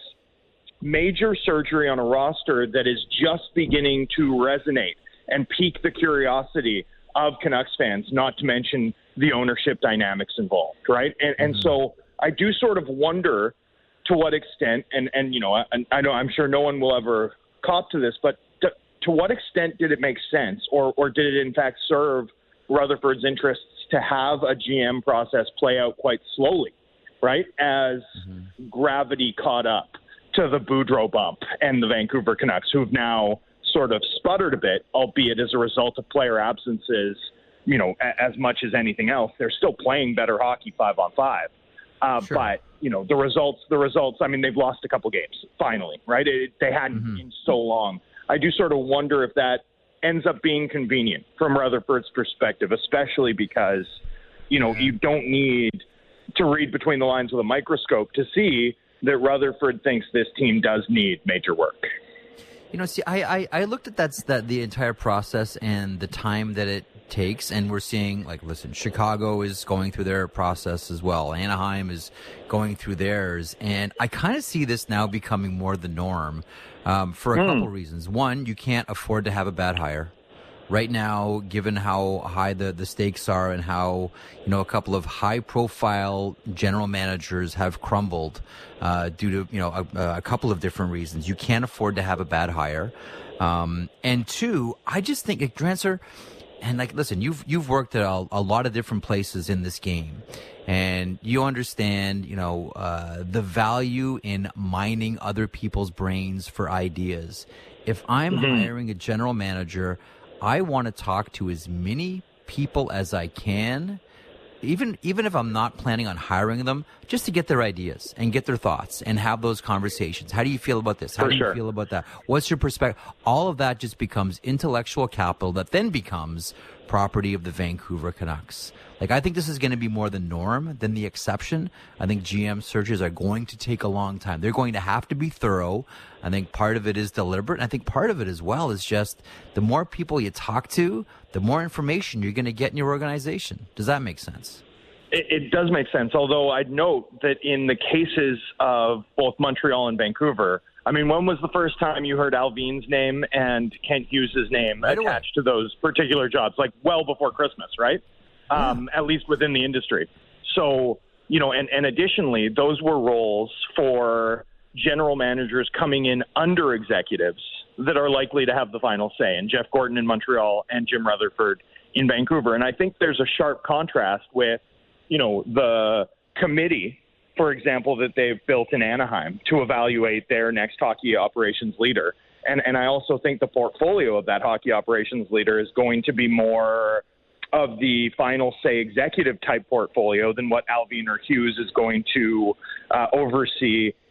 major surgery on a roster that is just beginning to resonate and pique the curiosity of Canucks fans, not to mention the ownership dynamics involved, right? And, mm-hmm. and so I do sort of wonder to what extent, and, and you know, I, I know I'm sure no one will ever cop to this, but to, to what extent did it make sense, or, or did it in fact serve Rutherford's interests to have a G M process play out quite slowly, right, as mm-hmm. gravity caught up to the Boudreau bump and the Vancouver Canucks, who've now sort of sputtered a bit, albeit as a result of player absences, you know, a, as much as anything else. They're still playing better hockey five on five. Uh, sure. But, you know, the results, the results, I mean, they've lost a couple games, finally, right? It, they hadn't mm-hmm. in so long. I do sort of wonder if that ends up being convenient from Rutherford's perspective, especially because, you know, you don't need to read between the lines with a microscope to see that Rutherford thinks this team does need major work. You know, see, I, I, I looked at that, that the entire process and the time that it takes, and we're seeing, like, listen, Chicago is going through their process as well. Anaheim is going through theirs, and I kind of see this now becoming more the norm um, for a mm. couple reasons. One, you can't afford to have a bad hire. Right now, given how high the, the stakes are and how, you know, a couple of high-profile general managers have crumbled uh, due to, you know, a, a couple of different reasons. You can't afford to have a bad hire. Um, and two, I just think, like, Drancer, and, like, listen, you've you've worked at a, a lot of different places in this game, and you understand, you know, uh, the value in mining other people's brains for ideas. If I'm mm-hmm. hiring a general manager, I want to talk to as many people as I can, even even if I'm not planning on hiring them, just to get their ideas and get their thoughts and have those conversations. How do you feel about this? How For do sure. you feel about that? What's your perspective? All of that just becomes intellectual capital that then becomes property of the Vancouver Canucks. Like, I think this is going to be more the norm than the exception. I think G M searches are going to take a long time. They're going to have to be thorough. I think part of it is deliberate. And I think part of it as well is just the more people you talk to, the more information you're going to get in your organization. Does that make sense? It, it does make sense, although I'd note that in the cases of both Montreal and Vancouver, I mean, when was the first time you heard Allvin's name and Kent Hughes' name right attached away. to those particular jobs? Like, well before Christmas, right? Yeah. Um, at least within the industry. So, you know, and, and additionally, those were roles for general managers coming in under executives that are likely to have the final say, and Jeff Gorton in Montreal and Jim Rutherford in Vancouver. And I think there's a sharp contrast with, you know, the committee, for example, that they've built in Anaheim to evaluate their next hockey operations leader. And and I also think the portfolio of that hockey operations leader is going to be more of the final say executive type portfolio than what Allvin or Hughes is going to uh, oversee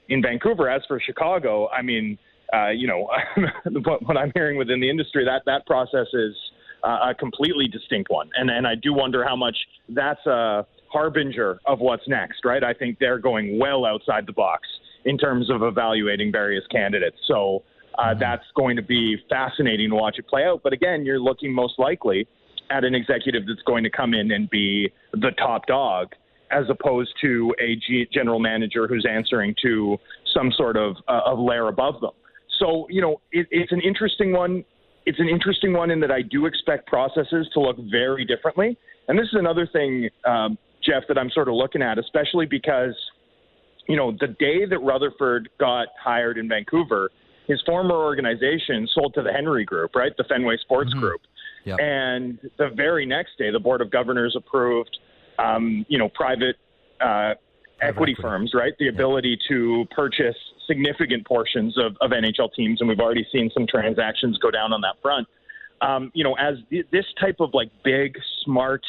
in Vancouver. As for Chicago, I mean, uh, you know, what I'm hearing within the industry, that that process is uh, a completely distinct one. And, and I do wonder how much that's a harbinger of what's next, right? I think they're going well outside the box in terms of evaluating various candidates. So uh, that's going to be fascinating to watch it play out. But again, you're looking most likely at an executive that's going to come in and be the top dog, as opposed to a G- general manager who's answering to some sort of, uh, of layer above them. So, you know, it, it's an interesting one. It's an interesting one in that I do expect processes to look very differently. And this is another thing, um, Jeff, that I'm sort of looking at, especially because, you know, the day that Rutherford got hired in Vancouver, his former organization sold to the Henry Group, right, the Fenway Sports mm-hmm. Group. Yep. And the very next day, the Board of Governors approved, um, you know, private uh, equity, equity firms, right, the ability yep. to purchase significant portions of, of N H L teams. And we've already seen some transactions go down on that front. Um, you know, as th- this type of like big, smart,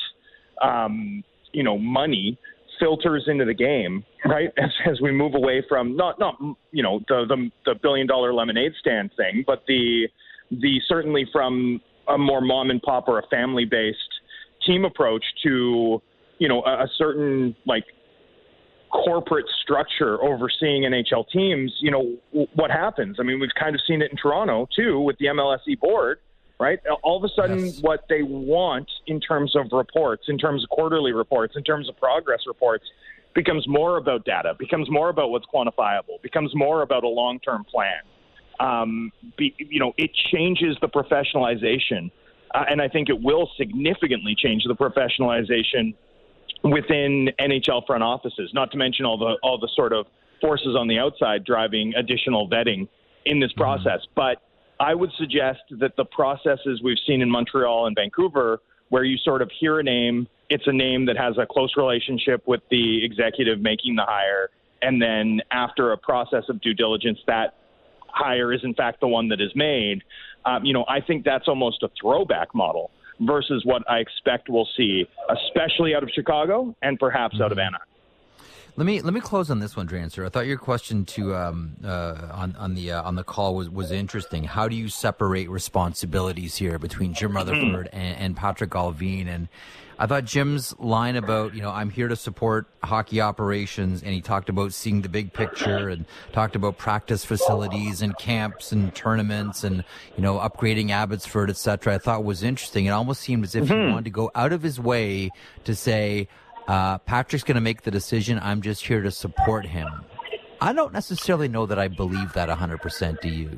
um, you know, money filters into the game, right? As, as we move away from not, not, you know, the, the, the billion dollar lemonade stand thing, but the, the certainly from a more mom and pop or a family based team approach to, you know, a, a certain like corporate structure overseeing N H L teams, you know, w- what happens? I mean, we've kind of seen it in Toronto too with the M L S E board, right? All of a sudden yes. what they want in terms of reports, in terms of quarterly reports, in terms of progress reports, becomes more about data, becomes more about what's quantifiable, becomes more about a long-term plan. Um, be, you know, it changes the professionalization, uh, and I think it will significantly change the professionalization within N H L front offices, not to mention all the all the sort of forces on the outside driving additional vetting in this process. Mm-hmm. But I would suggest that the processes we've seen in Montreal and Vancouver, where you sort of hear a name, it's a name that has a close relationship with the executive making the hire, and then after a process of due diligence, that hire is in fact the one that is made. Um, you know, I think that's almost a throwback model versus what I expect we'll see, especially out of Chicago and perhaps mm-hmm. out of Anaheim. Let me let me close on this one, Drancer. I thought your question to um, uh, on on the uh, on the call was, was interesting. How do you separate responsibilities here between Jim Rutherford mm-hmm. and, and Patrick Allvin? And I thought Jim's line about, you know, I'm here to support hockey operations, and he talked about seeing the big picture and talked about practice facilities and camps and tournaments and, you know, upgrading Abbotsford, et cetera. I thought was interesting. It almost seemed as if mm-hmm. he wanted to go out of his way to say, uh, Patrick's going to make the decision. I'm just here to support him. I don't necessarily know that I believe that one hundred percent. Do you?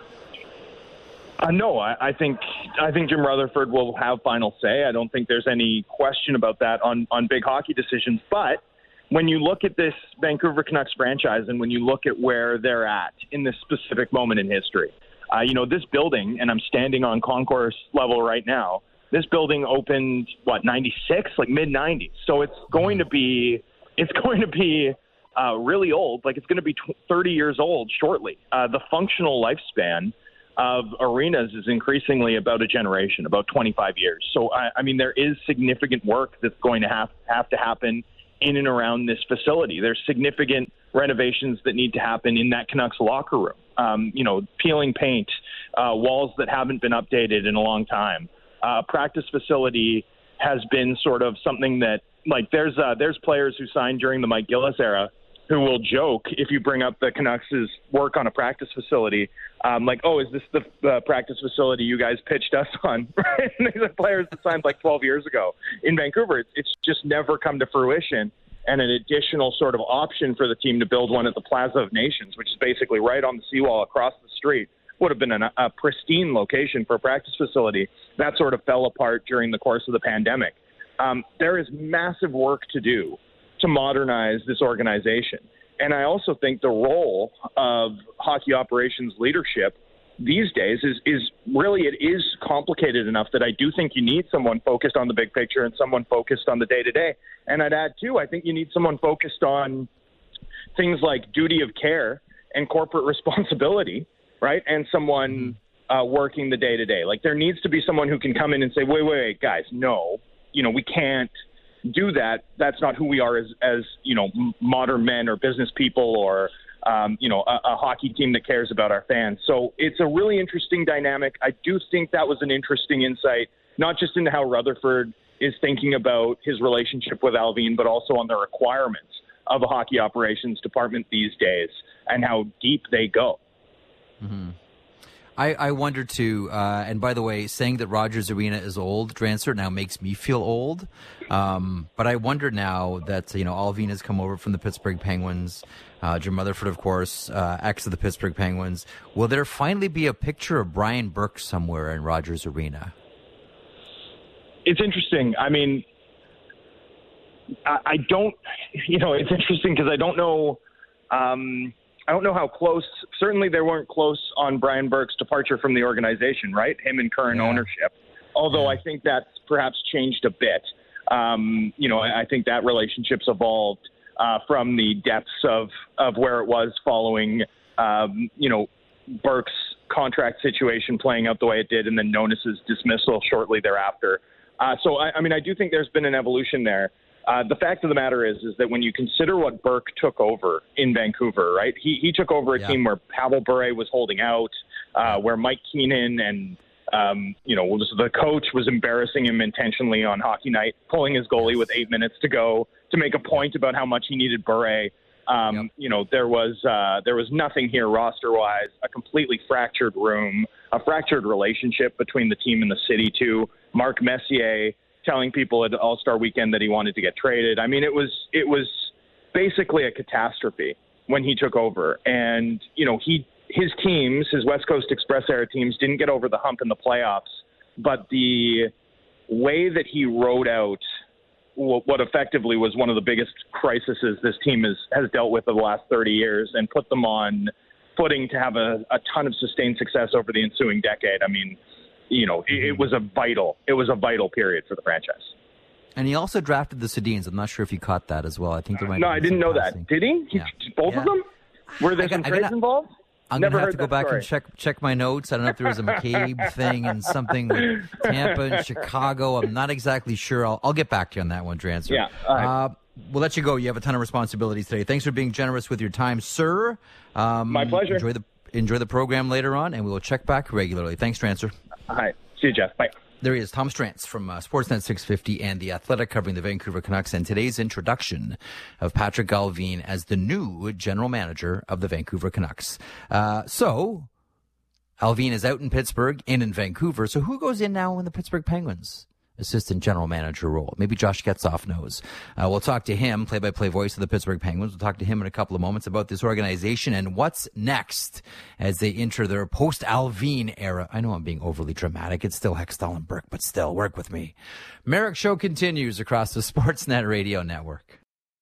Uh, no, I, I think I think Jim Rutherford will have final say. I don't think there's any question about that on, on big hockey decisions. But when you look at this Vancouver Canucks franchise and when you look at where they're at in this specific moment in history, uh, you know, this building, and I'm standing on concourse level right now, this building opened, what, ninety-six, like mid nineties. So it's going to be it's going to be uh, really old. Like it's going to be tw- thirty years old shortly. Uh, the functional lifespan of arenas is increasingly about a generation, about twenty-five years. So, I, I mean, there is significant work that's going to have, have to happen in and around this facility. There's significant renovations that need to happen in that Canucks locker room. Um, you know, peeling paint, uh, walls that haven't been updated in a long time. Uh, practice facility has been sort of something that, like, there's uh, there's players who signed during the Mike Gillis era who will joke if you bring up the Canucks' work on a practice facility, um, like, oh, is this the uh, practice facility you guys pitched us on? Right? And these are players that signed like twelve years ago. In Vancouver, it's, it's just never come to fruition, and an additional sort of option for the team to build one at the Plaza of Nations, which is basically right on the seawall across the street, would have been an, a pristine location for a practice facility. That sort of fell apart during the course of the pandemic. Um, there is massive work to do to modernize this organization. And I also think the role of hockey operations leadership these days is, is really, it is complicated enough that I do think you need someone focused on the big picture and someone focused on the day-to-day. And I'd add, too, I think you need someone focused on things like duty of care and corporate responsibility, right? And someone uh, working the day-to-day. Like, there needs to be someone who can come in and say, wait, wait, wait, guys, no, you know, we can't do that. That's not who we are as, as you know, modern men or business people or um, you know, a, a hockey team that cares about our fans. So it's a really interesting dynamic. I do think that was an interesting insight, not just into how Rutherford is thinking about his relationship with Allvin, but also on the requirements of a hockey operations department these days and how deep they go. Mm-hmm. I, I wonder too, uh, and by the way, saying that Rogers Arena is old, Drancer, now makes me feel old. Um, but I wonder now that, you know, Allvin has come over from the Pittsburgh Penguins, uh, Jim Rutherford, of course, uh, ex of the Pittsburgh Penguins. Will there finally be a picture of Brian Burke somewhere in Rogers Arena? It's interesting. I mean, I, I don't, you know, it's interesting because I don't know, um, I don't know how close. Certainly, they weren't close on Brian Burke's departure from the organization, right? Him and current yeah. ownership. Although yeah. I think that's perhaps changed a bit. Um, you know, I think that relationship's evolved uh, from the depths of of where it was following, um, you know, Burke's contract situation playing out the way it did, and then Nonas's dismissal shortly thereafter. Uh, so, I, I mean, I do think there's been an evolution there. Uh, the fact of the matter is, is that when you consider what Burke took over in Vancouver, right? He he took over a yeah. team where Pavel Bure was holding out, uh, where Mike Keenan and um, you know was, the coach was embarrassing him intentionally on hockey night, pulling his goalie with eight minutes to go to make a point about how much he needed Bure. Um, yep. You know, there was uh, there was nothing here roster-wise, a completely fractured room, a fractured relationship between the team and the city too. Mark Messier telling people at All-Star Weekend that he wanted to get traded. I mean, it was it was basically a catastrophe when he took over. And, you know, he his teams, his West Coast Express era teams, didn't get over the hump in the playoffs. But the way that he rode out what effectively was one of the biggest crises this team has, has dealt with over the last thirty years and put them on footing to have a, a ton of sustained success over the ensuing decade. I mean, you know, it, it was a vital, it was a vital period for the franchise. And he also drafted the Sedins. I'm not sure if you caught that as well. I think there might. No, I didn't know passing. that. Did he? Yeah. Both yeah. of them? Were there I some got, trades gotta, involved? I'm Never gonna have to go back story. and check check my notes. I don't know if there was a McCabe thing and something with Tampa and Chicago. I'm not exactly sure. I'll, I'll get back to you on that one, Drancer. Yeah. All right. Uh, we'll let you go. You have a ton of responsibilities today. Thanks for being generous with your time, sir. Um, My pleasure. Enjoy the enjoy the program later on, and we will check back regularly. Thanks, Drancer. All right. See you, Jeff. Bye. There he is, Tom Strantz from uh, Sportsnet six fifty and The Athletic, covering the Vancouver Canucks, and today's introduction of Patrik Allvin as the new general manager of the Vancouver Canucks. Uh, so, Allvin is out in Pittsburgh and in Vancouver, so who goes in now in the Pittsburgh Penguins assistant general manager role? Maybe Josh Getzoff knows. Uh, we'll talk to him, play-by-play voice of the Pittsburgh Penguins. We'll talk to him in a couple of moments about this organization and what's next as they enter their post-Allvin era. I know I'm being overly dramatic. It's still Hextall and Burke, but still, work with me. Merrick Show continues across the Sportsnet Radio Network.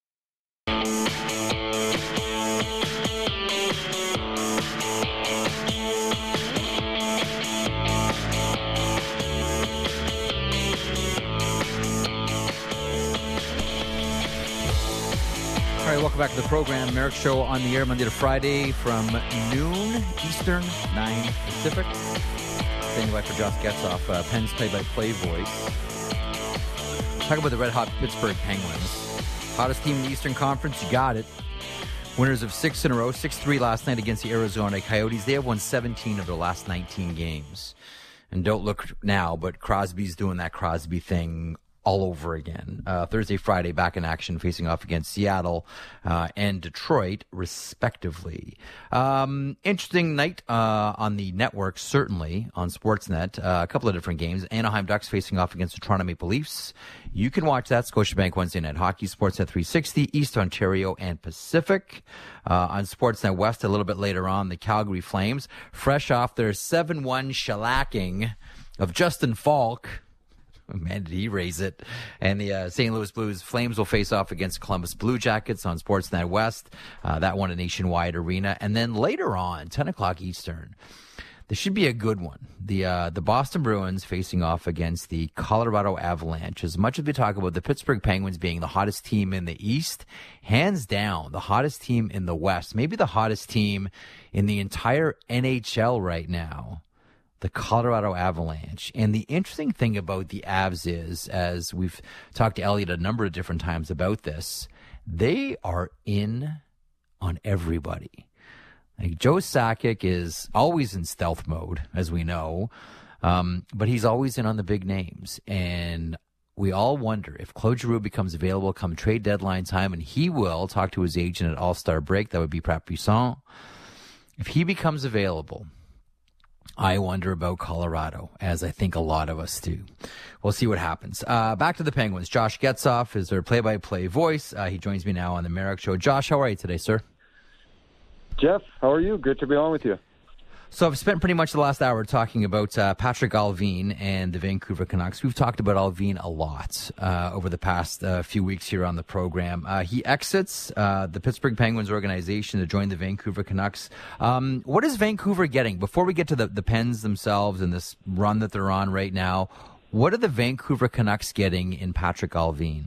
All right, welcome back to the program. Merrick Show on the air Monday to Friday from noon Eastern, nine Pacific. Standing by for Josh Getzoff, uh, Penn's play-by-play voice. Talk about the red-hot Pittsburgh Penguins. Hottest team in the Eastern Conference, you got it. Winners of six in a row, six three last night against the Arizona Coyotes. They have won seventeen of their last nineteen games. And don't look now, but Crosby's doing that Crosby thing all over again. Uh, Thursday, Friday, back in action, facing off against Seattle uh, and Detroit, respectively. Um, interesting night uh, on the network, certainly, on Sportsnet. Uh, a couple of different games. Anaheim Ducks facing off against the Toronto Maple Leafs. You can watch that, Scotiabank Wednesday Night Hockey, Sportsnet three sixty, East Ontario and Pacific. Uh, on Sportsnet West, a little bit later on, the Calgary Flames, fresh off their seven one shellacking of Justin Falk. Man, did he raise it. And the uh, Saint Louis Blues Flames will face off against Columbus Blue Jackets on Sportsnet West. Uh, that one, a Nationwide Arena. And then later on, ten o'clock Eastern, this should be a good one. The uh, the Boston Bruins facing off against the Colorado Avalanche. As much as we talk about the Pittsburgh Penguins being the hottest team in the East, hands down, the hottest team in the West, maybe the hottest team in the entire N H L right now, the Colorado Avalanche. And the interesting thing about the Avs is, as we've talked to Elliot a number of different times about this, they are in on everybody. Like, Joe Sakic is always in stealth mode, as we know, um, but he's always in on the big names. And we all wonder if Claude Giroux becomes available come trade deadline time, and he will talk to his agent at All-Star break. That would be Pat Buisson. If he becomes available, I wonder about Colorado, as I think a lot of us do. We'll see what happens. Uh, back to the Penguins. Josh Getzoff is their play-by-play voice. Uh, he joins me now on the Merrick Show. Josh, how are you today, sir? Jeff, how are you? Good to be on with you. So I've spent pretty much the last hour talking about uh, Patrick Allvin and the Vancouver Canucks. We've talked about Allvin a lot uh, over the past uh, few weeks here on the program. Uh, he exits uh, the Pittsburgh Penguins organization to join the Vancouver Canucks. Um, what is Vancouver getting? Before we get to the, the Pens themselves and this run that they're on right now, what are the Vancouver Canucks getting in Patrick Allvin?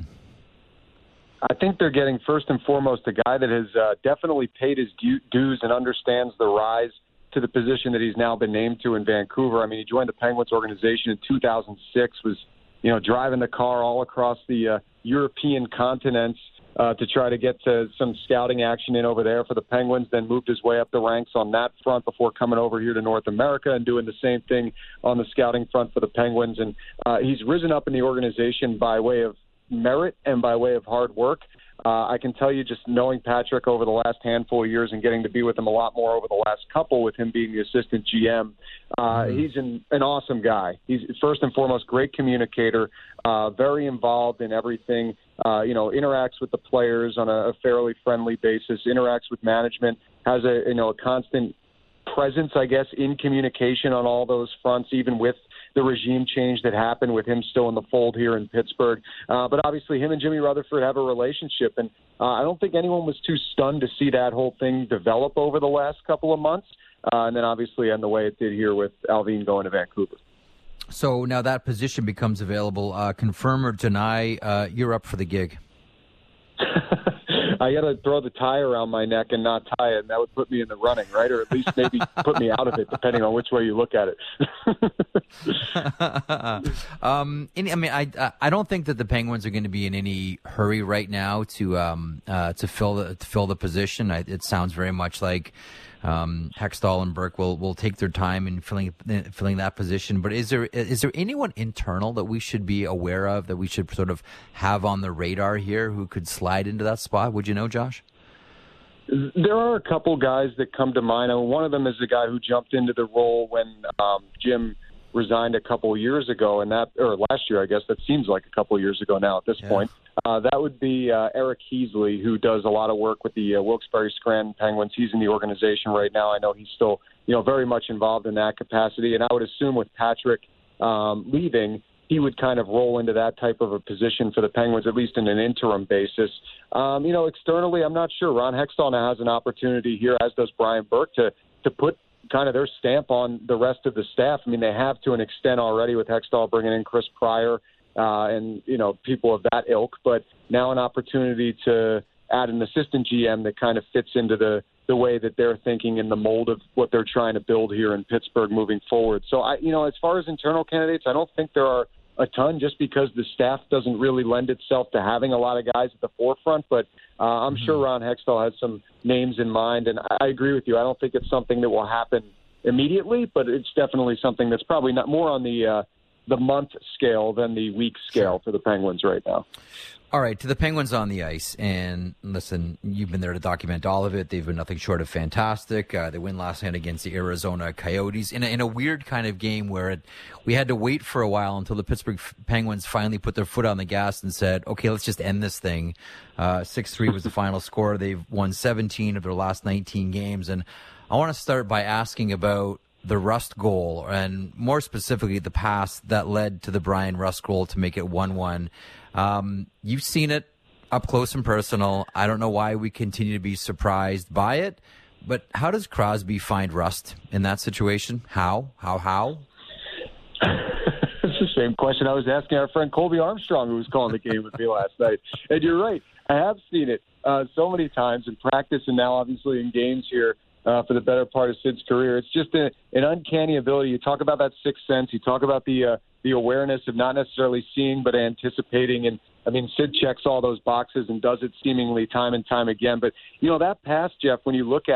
I think they're getting, first and foremost, a guy that has uh, definitely paid his dues and understands the rise to the position that he's now been named to in Vancouver. I mean, he joined the Penguins organization in two thousand six, was, you know, driving the car all across the uh, European continents uh, to try to get to some scouting action in over there for the Penguins, then moved his way up the ranks on that front before coming over here to North America and doing the same thing on the scouting front for the Penguins. And uh, he's risen up in the organization by way of merit and by way of hard work. Uh, I can tell you, just knowing Patrick over the last handful of years and getting to be with him a lot more over the last couple, with him being the assistant G M, uh, mm-hmm. he's an, an awesome guy. He's first and foremost great communicator, uh, very involved in everything. Uh, you know, interacts with the players on a, a fairly friendly basis. Interacts with management. Has a you know a constant presence, I guess, in communication on all those fronts, even with the regime change that happened with him still in the fold here in Pittsburgh. Uh, but obviously him and Jimmy Rutherford have a relationship, and uh, I don't think anyone was too stunned to see that whole thing develop over the last couple of months, uh, and then obviously end the way it did here with Allvin going to Vancouver. So now that position becomes available. Uh, confirm or deny, uh, you're up for the gig. I got to throw the tie around my neck and not tie it, and that would put me in the running, right? Or at least maybe put me out of it, depending on which way you look at it. um, any, I mean, I I don't think that the Penguins are going to be in any hurry right now to um uh, to fill the to fill the position. I, it sounds very much like um, Hextall and Burke will will take their time in filling filling that position. But is there is there anyone internal that we should be aware of, that we should sort of have on the radar here, who could slide into that spot? Would you know, Josh? There are a couple guys that come to mind. I mean, one of them is the guy who jumped into the role when um, Jim resigned a couple of years ago, and that or last year, I guess. That seems like a couple of years ago now at this yeah. point. Uh, that would be uh, Eric Heasley, who does a lot of work with the uh, Wilkes-Barre Scranton Penguins. He's in the organization right now. I know he's still, you know, very much involved in that capacity. And I would assume with Patrick um, leaving, he would kind of roll into that type of a position for the Penguins, at least in an interim basis. Um, you know, externally, I'm not sure. Ron Hextall now has an opportunity here, as does Brian Burke, to to put kind of their stamp on the rest of the staff. I mean, they have to an extent already with Hextall bringing in Chris Pryor uh, and, you know, people of that ilk. But now an opportunity to add an assistant G M that kind of fits into the, the way that they're thinking in the mold of what they're trying to build here in Pittsburgh moving forward. So, I, you know, as far as internal candidates, I don't think there are a ton, just because the staff doesn't really lend itself to having a lot of guys at the forefront. But uh, I'm mm-hmm. sure Ron Hextall has some names in mind, and I agree with you. I don't think it's something that will happen immediately, but it's definitely something that's probably not more on the uh, the month scale than the week scale for the Penguins right now. All right, to the Penguins on the ice, and listen, you've been there to document all of it. They've been nothing short of fantastic. Uh, they win last night against the Arizona Coyotes in a, in a weird kind of game where it, we had to wait for a while until the Pittsburgh Penguins finally put their foot on the gas and said, okay, let's just end this thing. Uh, six three was the final score. They've won seventeen of their last nineteen games, and I want to start by asking about the Rust goal, and more specifically the pass that led to the Brian Rust goal to make it one one. Um, you've seen it up close and personal. I don't know why we continue to be surprised by it, but how does Crosby find Rust in that situation? How? How, how? It's the same question I was asking our friend Colby Armstrong, who was calling the game with me last night. And you're right. I have seen it uh, so many times in practice and now obviously in games here uh, for the better part of Sid's career. It's just a, an uncanny ability. You talk about that sixth sense. You talk about the uh, the awareness of not necessarily seeing but anticipating. And, I mean, Sid checks all those boxes and does it seemingly time and time again. But, you know, that pass, Jeff, when you look at it,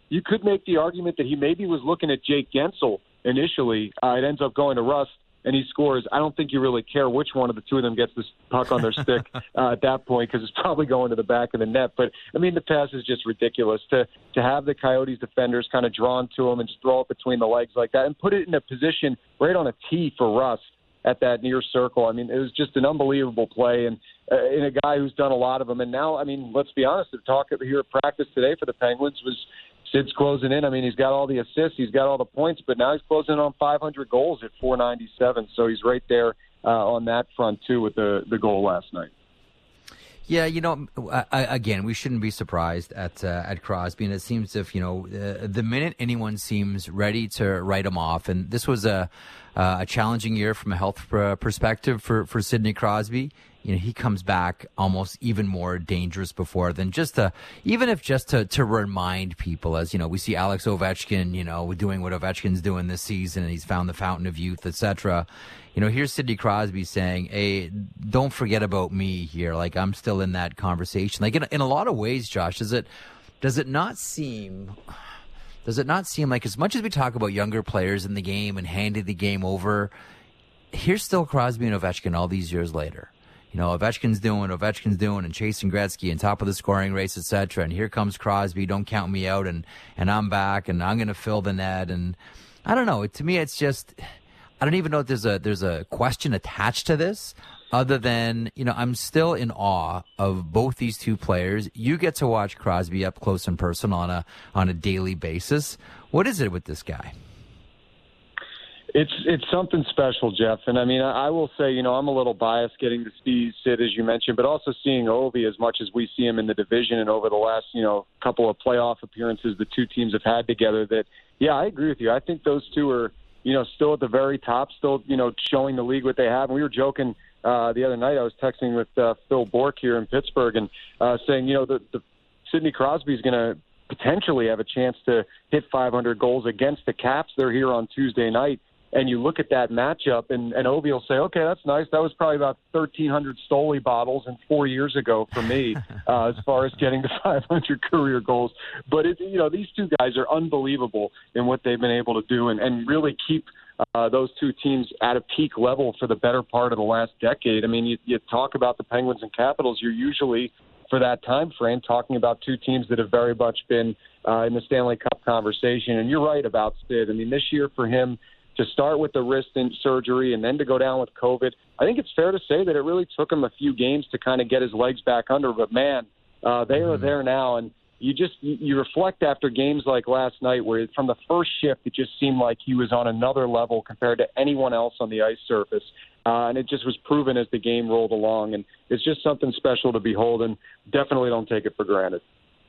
you could make the argument that he maybe was looking at Jake Gensel initially. Uh, it ends up going to Rust, and he scores. I don't think you really care which one of the two of them gets this puck on their stick uh, at that point, because it's probably going to the back of the net. But, I mean, the pass is just ridiculous. To to have the Coyotes defenders kind of drawn to him and just throw it between the legs like that and put it in a position right on a tee for Rust at that near circle. I mean, it was just an unbelievable play, and uh, in a guy who's done a lot of them. And now, I mean, let's be honest, the talk here at practice today for the Penguins was Sid's closing in. I mean, he's got all the assists, he's got all the points, but now he's closing in on five hundred goals at four ninety-seven. So he's right there uh, on that front, too, with the, the goal last night. Yeah, you know, I, again, we shouldn't be surprised at uh, at Crosby, and it seems if you know uh, the minute anyone seems ready to write him off, and this was a uh, a challenging year from a health perspective for for Sidney Crosby. You know, he comes back almost even more dangerous before than just to, even if just to, to remind people, as, you know, we see Alex Ovechkin, you know, doing what Ovechkin's doing this season, and he's found the fountain of youth, et cetera. You know, here's Sidney Crosby saying, hey, don't forget about me here. Like, I'm still in that conversation. Like, in, in a lot of ways, Josh, does it, does it not seem, does it not seem like, as much as we talk about younger players in the game and handing the game over, here's still Crosby and Ovechkin all these years later. You know, Ovechkin's doing, Ovechkin's doing, and chasing Gretzky and top of the scoring race, et cetera. And here comes Crosby, don't count me out, and, and I'm back, and I'm going to fill the net. And I don't know. To me, it's just, I don't even know if there's a there's a question attached to this, other than, you know, I'm still in awe of both these two players. You get to watch Crosby up close and personal on a on a daily basis. What is it with this guy? It's it's something special, Jeff. And I mean, I, I will say, you know, I'm a little biased getting to see Sid, as you mentioned, but also seeing Ovi as much as we see him in the division and over the last, you know, couple of playoff appearances the two teams have had together. That, yeah, I agree with you. I think those two are, you know, still at the very top, still, you know, showing the league what they have. And we were joking uh, the other night. I was texting with uh, Phil Bourque here in Pittsburgh and uh, saying, you know, the, the Sidney Crosby is going to potentially have a chance to hit five hundred goals against the Caps. They're here on Tuesday night. And you look at that matchup, and, and Ovi will say, okay, that's nice. That was probably about thirteen hundred Stoli bottles and four years ago for me uh, as far as getting to five hundred career goals. But, it, you know, these two guys are unbelievable in what they've been able to do and, and really keep uh, those two teams at a peak level for the better part of the last decade. I mean, you, you talk about the Penguins and Capitals, you're usually, for that time frame, talking about two teams that have very much been uh, in the Stanley Cup conversation. And you're right about Sid. I mean, this year for him, to start with the wrist surgery and then to go down with COVID, I think it's fair to say that it really took him a few games to kind of get his legs back under. But, man, uh, they mm-hmm. are there now. And you just you reflect after games like last night where from the first shift it just seemed like he was on another level compared to anyone else on the ice surface. Uh, and it just was proven as the game rolled along. And it's just something special to behold, and definitely don't take it for granted.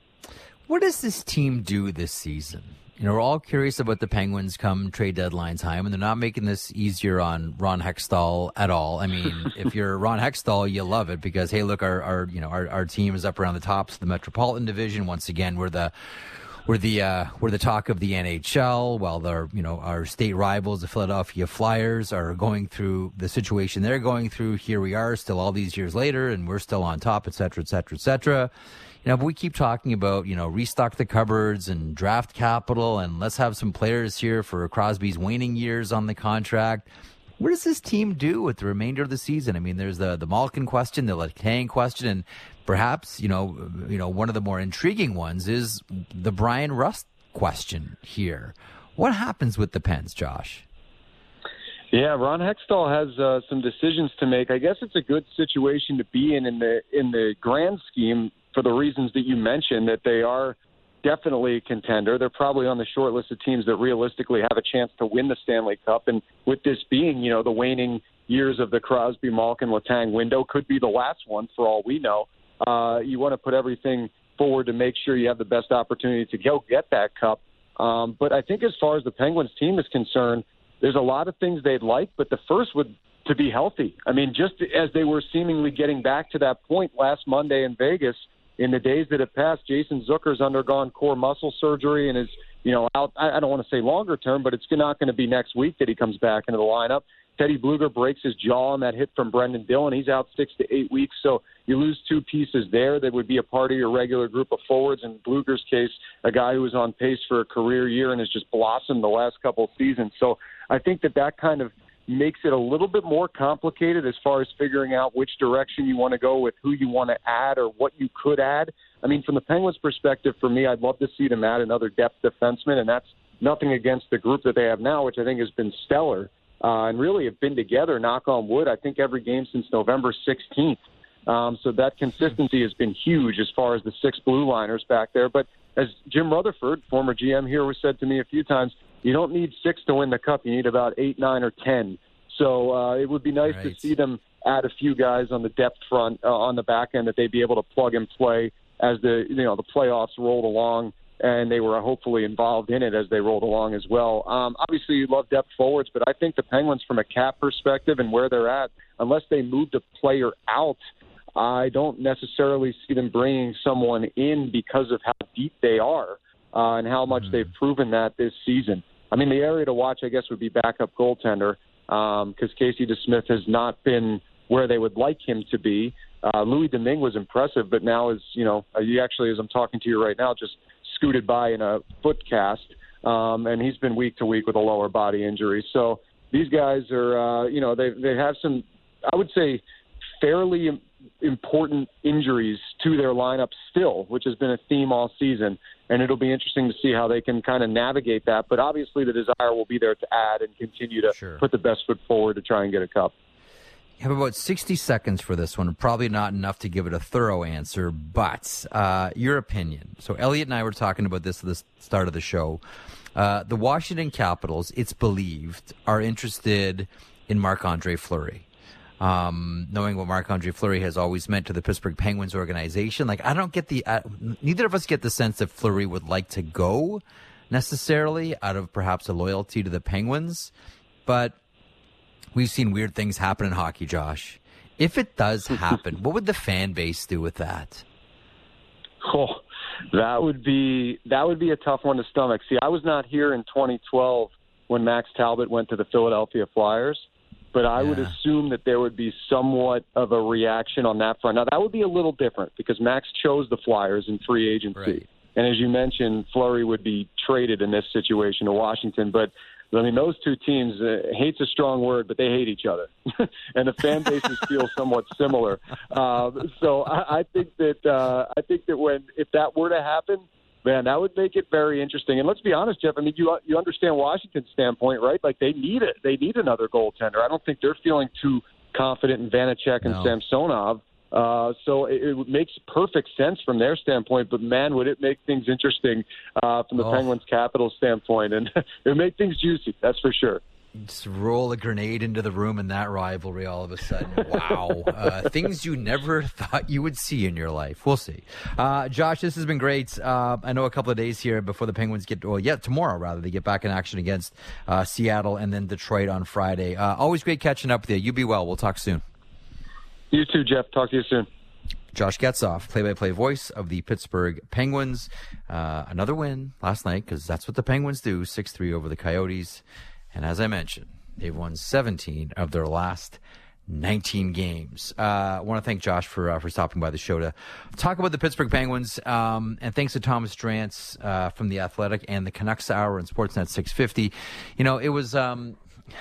What does this team do this season? You know, we're all curious about the Penguins come trade deadline time, and they're not making this easier on Ron Hextall at all. I mean, if you're Ron Hextall, you love it because, hey, look, our, our you know our, our team is up around the tops of the Metropolitan Division. Once again, we're the we're the uh, we're the talk of the N H L. While our you know our state rivals, the Philadelphia Flyers, are going through the situation they're going through. Here we are, still all these years later, and we're still on top, et cetera, et cetera, et cetera. You know, but we keep talking about, you know, restock the cupboards and draft capital and let's have some players here for Crosby's waning years on the contract. What does this team do with the remainder of the season? I mean, there's the, the Malkin question, the Letang question, and perhaps, you know, you know, one of the more intriguing ones is the Brian Rust question here. What happens with the Pens, Josh? Yeah, Ron Hextall has uh, some decisions to make. I guess it's a good situation to be in in the in the grand scheme, for the reasons that you mentioned, that they are definitely a contender. They're probably on the short list of teams that realistically have a chance to win the Stanley Cup. And with this being, you know, the waning years of the Crosby, Malkin, Letang window, could be the last one for all we know. Uh, you want to put everything forward to make sure you have the best opportunity to go get that cup. Um, but I think as far as the Penguins team is concerned, there's a lot of things they'd like, but the first would to be healthy. I mean, just as they were seemingly getting back to that point last Monday in Vegas, in the days that have passed, Jason Zucker's undergone core muscle surgery and is, you know, out. I don't want to say longer term, but it's not going to be next week that he comes back into the lineup. Teddy Bluger breaks his jaw on that hit from Brendan Dillon. He's out six to eight weeks. So you lose two pieces there that would be a part of your regular group of forwards. In Bluger's case, a guy who was on pace for a career year and has just blossomed the last couple of seasons. So I think that that kind of makes it a little bit more complicated as far as figuring out which direction you want to go with, who you want to add or what you could add. I mean, from the Penguins' perspective, for me, I'd love to see them add another depth defenseman, and that's nothing against the group that they have now, which I think has been stellar, uh, and really have been together, knock on wood, I think every game since November sixteenth. Um, so that consistency has been huge as far as the six blue liners back there. But as Jim Rutherford, former G M here, has said to me a few times, you don't need six to win the cup. You need about eight, nine, or ten. So uh, it would be nice right. to see them add a few guys on the depth front, uh, on the back end, that they'd be able to plug and play as the you know the playoffs rolled along, and they were hopefully involved in it as they rolled along as well. Um, obviously, you love depth forwards, but I think the Penguins, from a cap perspective and where they're at, unless they move the player out, I don't necessarily see them bringing someone in because of how deep they are uh, and how much mm. they've proven that this season. I mean, the area to watch, I guess, would be backup goaltender because um, Casey DeSmith has not been where they would like him to be. Uh, Louis Domingue was impressive, but now is, you know, he actually, as I'm talking to you right now, just scooted by in a foot cast, um, and he's been week to week with a lower body injury. So these guys are, uh, you know, they they have some, I would say, fairly important injuries to their lineup still, which has been a theme all season, and it'll be interesting to see how they can kind of navigate that. But obviously the desire will be there to add and continue to sure. put the best foot forward to try and get a cup. You have about sixty seconds for this one. Probably not enough to give it a thorough answer, but uh, your opinion. So Elliot and I were talking about this at the start of the show. Uh, the Washington Capitals, it's believed, are interested in Marc-Andre Fleury. Um, knowing what Marc-Andre Fleury has always meant to the Pittsburgh Penguins organization, like I don't get the, uh, neither of us get the sense that Fleury would like to go necessarily out of perhaps a loyalty to the Penguins, but we've seen weird things happen in hockey, Josh. If it does happen, what would the fan base do with that? Oh, that would be that would be a tough one to stomach. See, I was not here in twenty twelve when Max Talbot went to the Philadelphia Flyers, but I yeah. would assume that there would be somewhat of a reaction on that front. Now, that would be a little different because Max chose the Flyers in free agency. Right. And as you mentioned, Fleury would be traded in this situation to Washington. But, I mean, those two teams, uh, hate's a strong word, but they hate each other. And the fan bases feel somewhat similar. Uh, so I, I think that uh, I think that when if that were to happen, man, that would make it very interesting. And let's be honest, Jeff. I mean, you you understand Washington's standpoint, right? Like they need it. They need another goaltender. I don't think they're feeling too confident in Vanacek and no. Samsonov. Uh, so it, it makes perfect sense from their standpoint. But man, would it make things interesting uh, from the oh. Penguins' Capitals standpoint, and it would make things juicy. That's for sure. Just roll a grenade into the room in that rivalry all of a sudden. Wow. uh, things you never thought you would see in your life. We'll see. Uh, Josh, this has been great. Uh, I know a couple of days here before the Penguins get, well, yeah, tomorrow, rather, they get back in action against uh, Seattle and then Detroit on Friday. Uh, always great catching up with you. You be well. We'll talk soon. You too, Jeff. Talk to you soon. Josh Getzoff, play-by-play voice of the Pittsburgh Penguins. Uh, another win last night because that's what the Penguins do, six three over the Coyotes. And as I mentioned, they've won seventeen of their last nineteen games. Uh, I want to thank Josh for uh, for stopping by the show to talk about the Pittsburgh Penguins. Um, and thanks to Thomas Drance uh, from The Athletic and the Canucks Hour and Sportsnet six fifty. You know, it was... Um,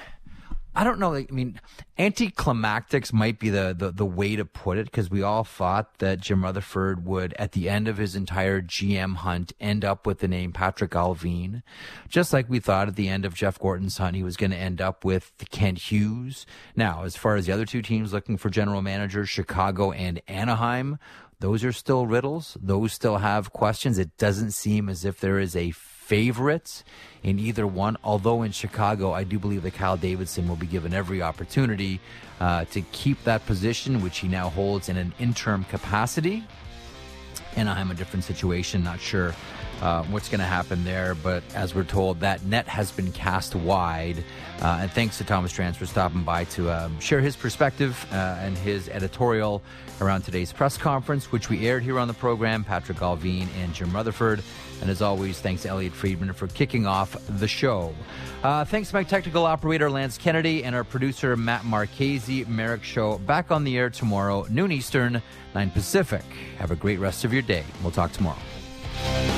I don't know. I mean, anticlimactics might be the, the, the way to put it because we all thought that Jim Rutherford would, at the end of his entire G M hunt, end up with the name Patrick Allvin. Just like we thought at the end of Jeff Gorton's hunt, he was going to end up with Kent Hughes. Now, as far as the other two teams looking for general managers, Chicago and Anaheim, those are still riddles. Those still have questions. It doesn't seem as if there is a favorite in either one, although in Chicago, I do believe that Kyle Davidson will be given every opportunity uh, to keep that position, which he now holds in an interim capacity. Anaheim, a different situation, not sure uh, what's going to happen there, but as we're told, that net has been cast wide. Uh, and thanks to Thomas Drance for stopping by to um, share his perspective uh, and his editorial around today's press conference, which we aired here on the program. Patrick Allvin and Jim Rutherford And as always, thanks to Elliot Friedman for kicking off the show. Uh, thanks to my technical operator, Lance Kennedy, and our producer, Matt Marchese. Merrick Show back on the air tomorrow, noon Eastern, nine Pacific. Have a great rest of your day. We'll talk tomorrow.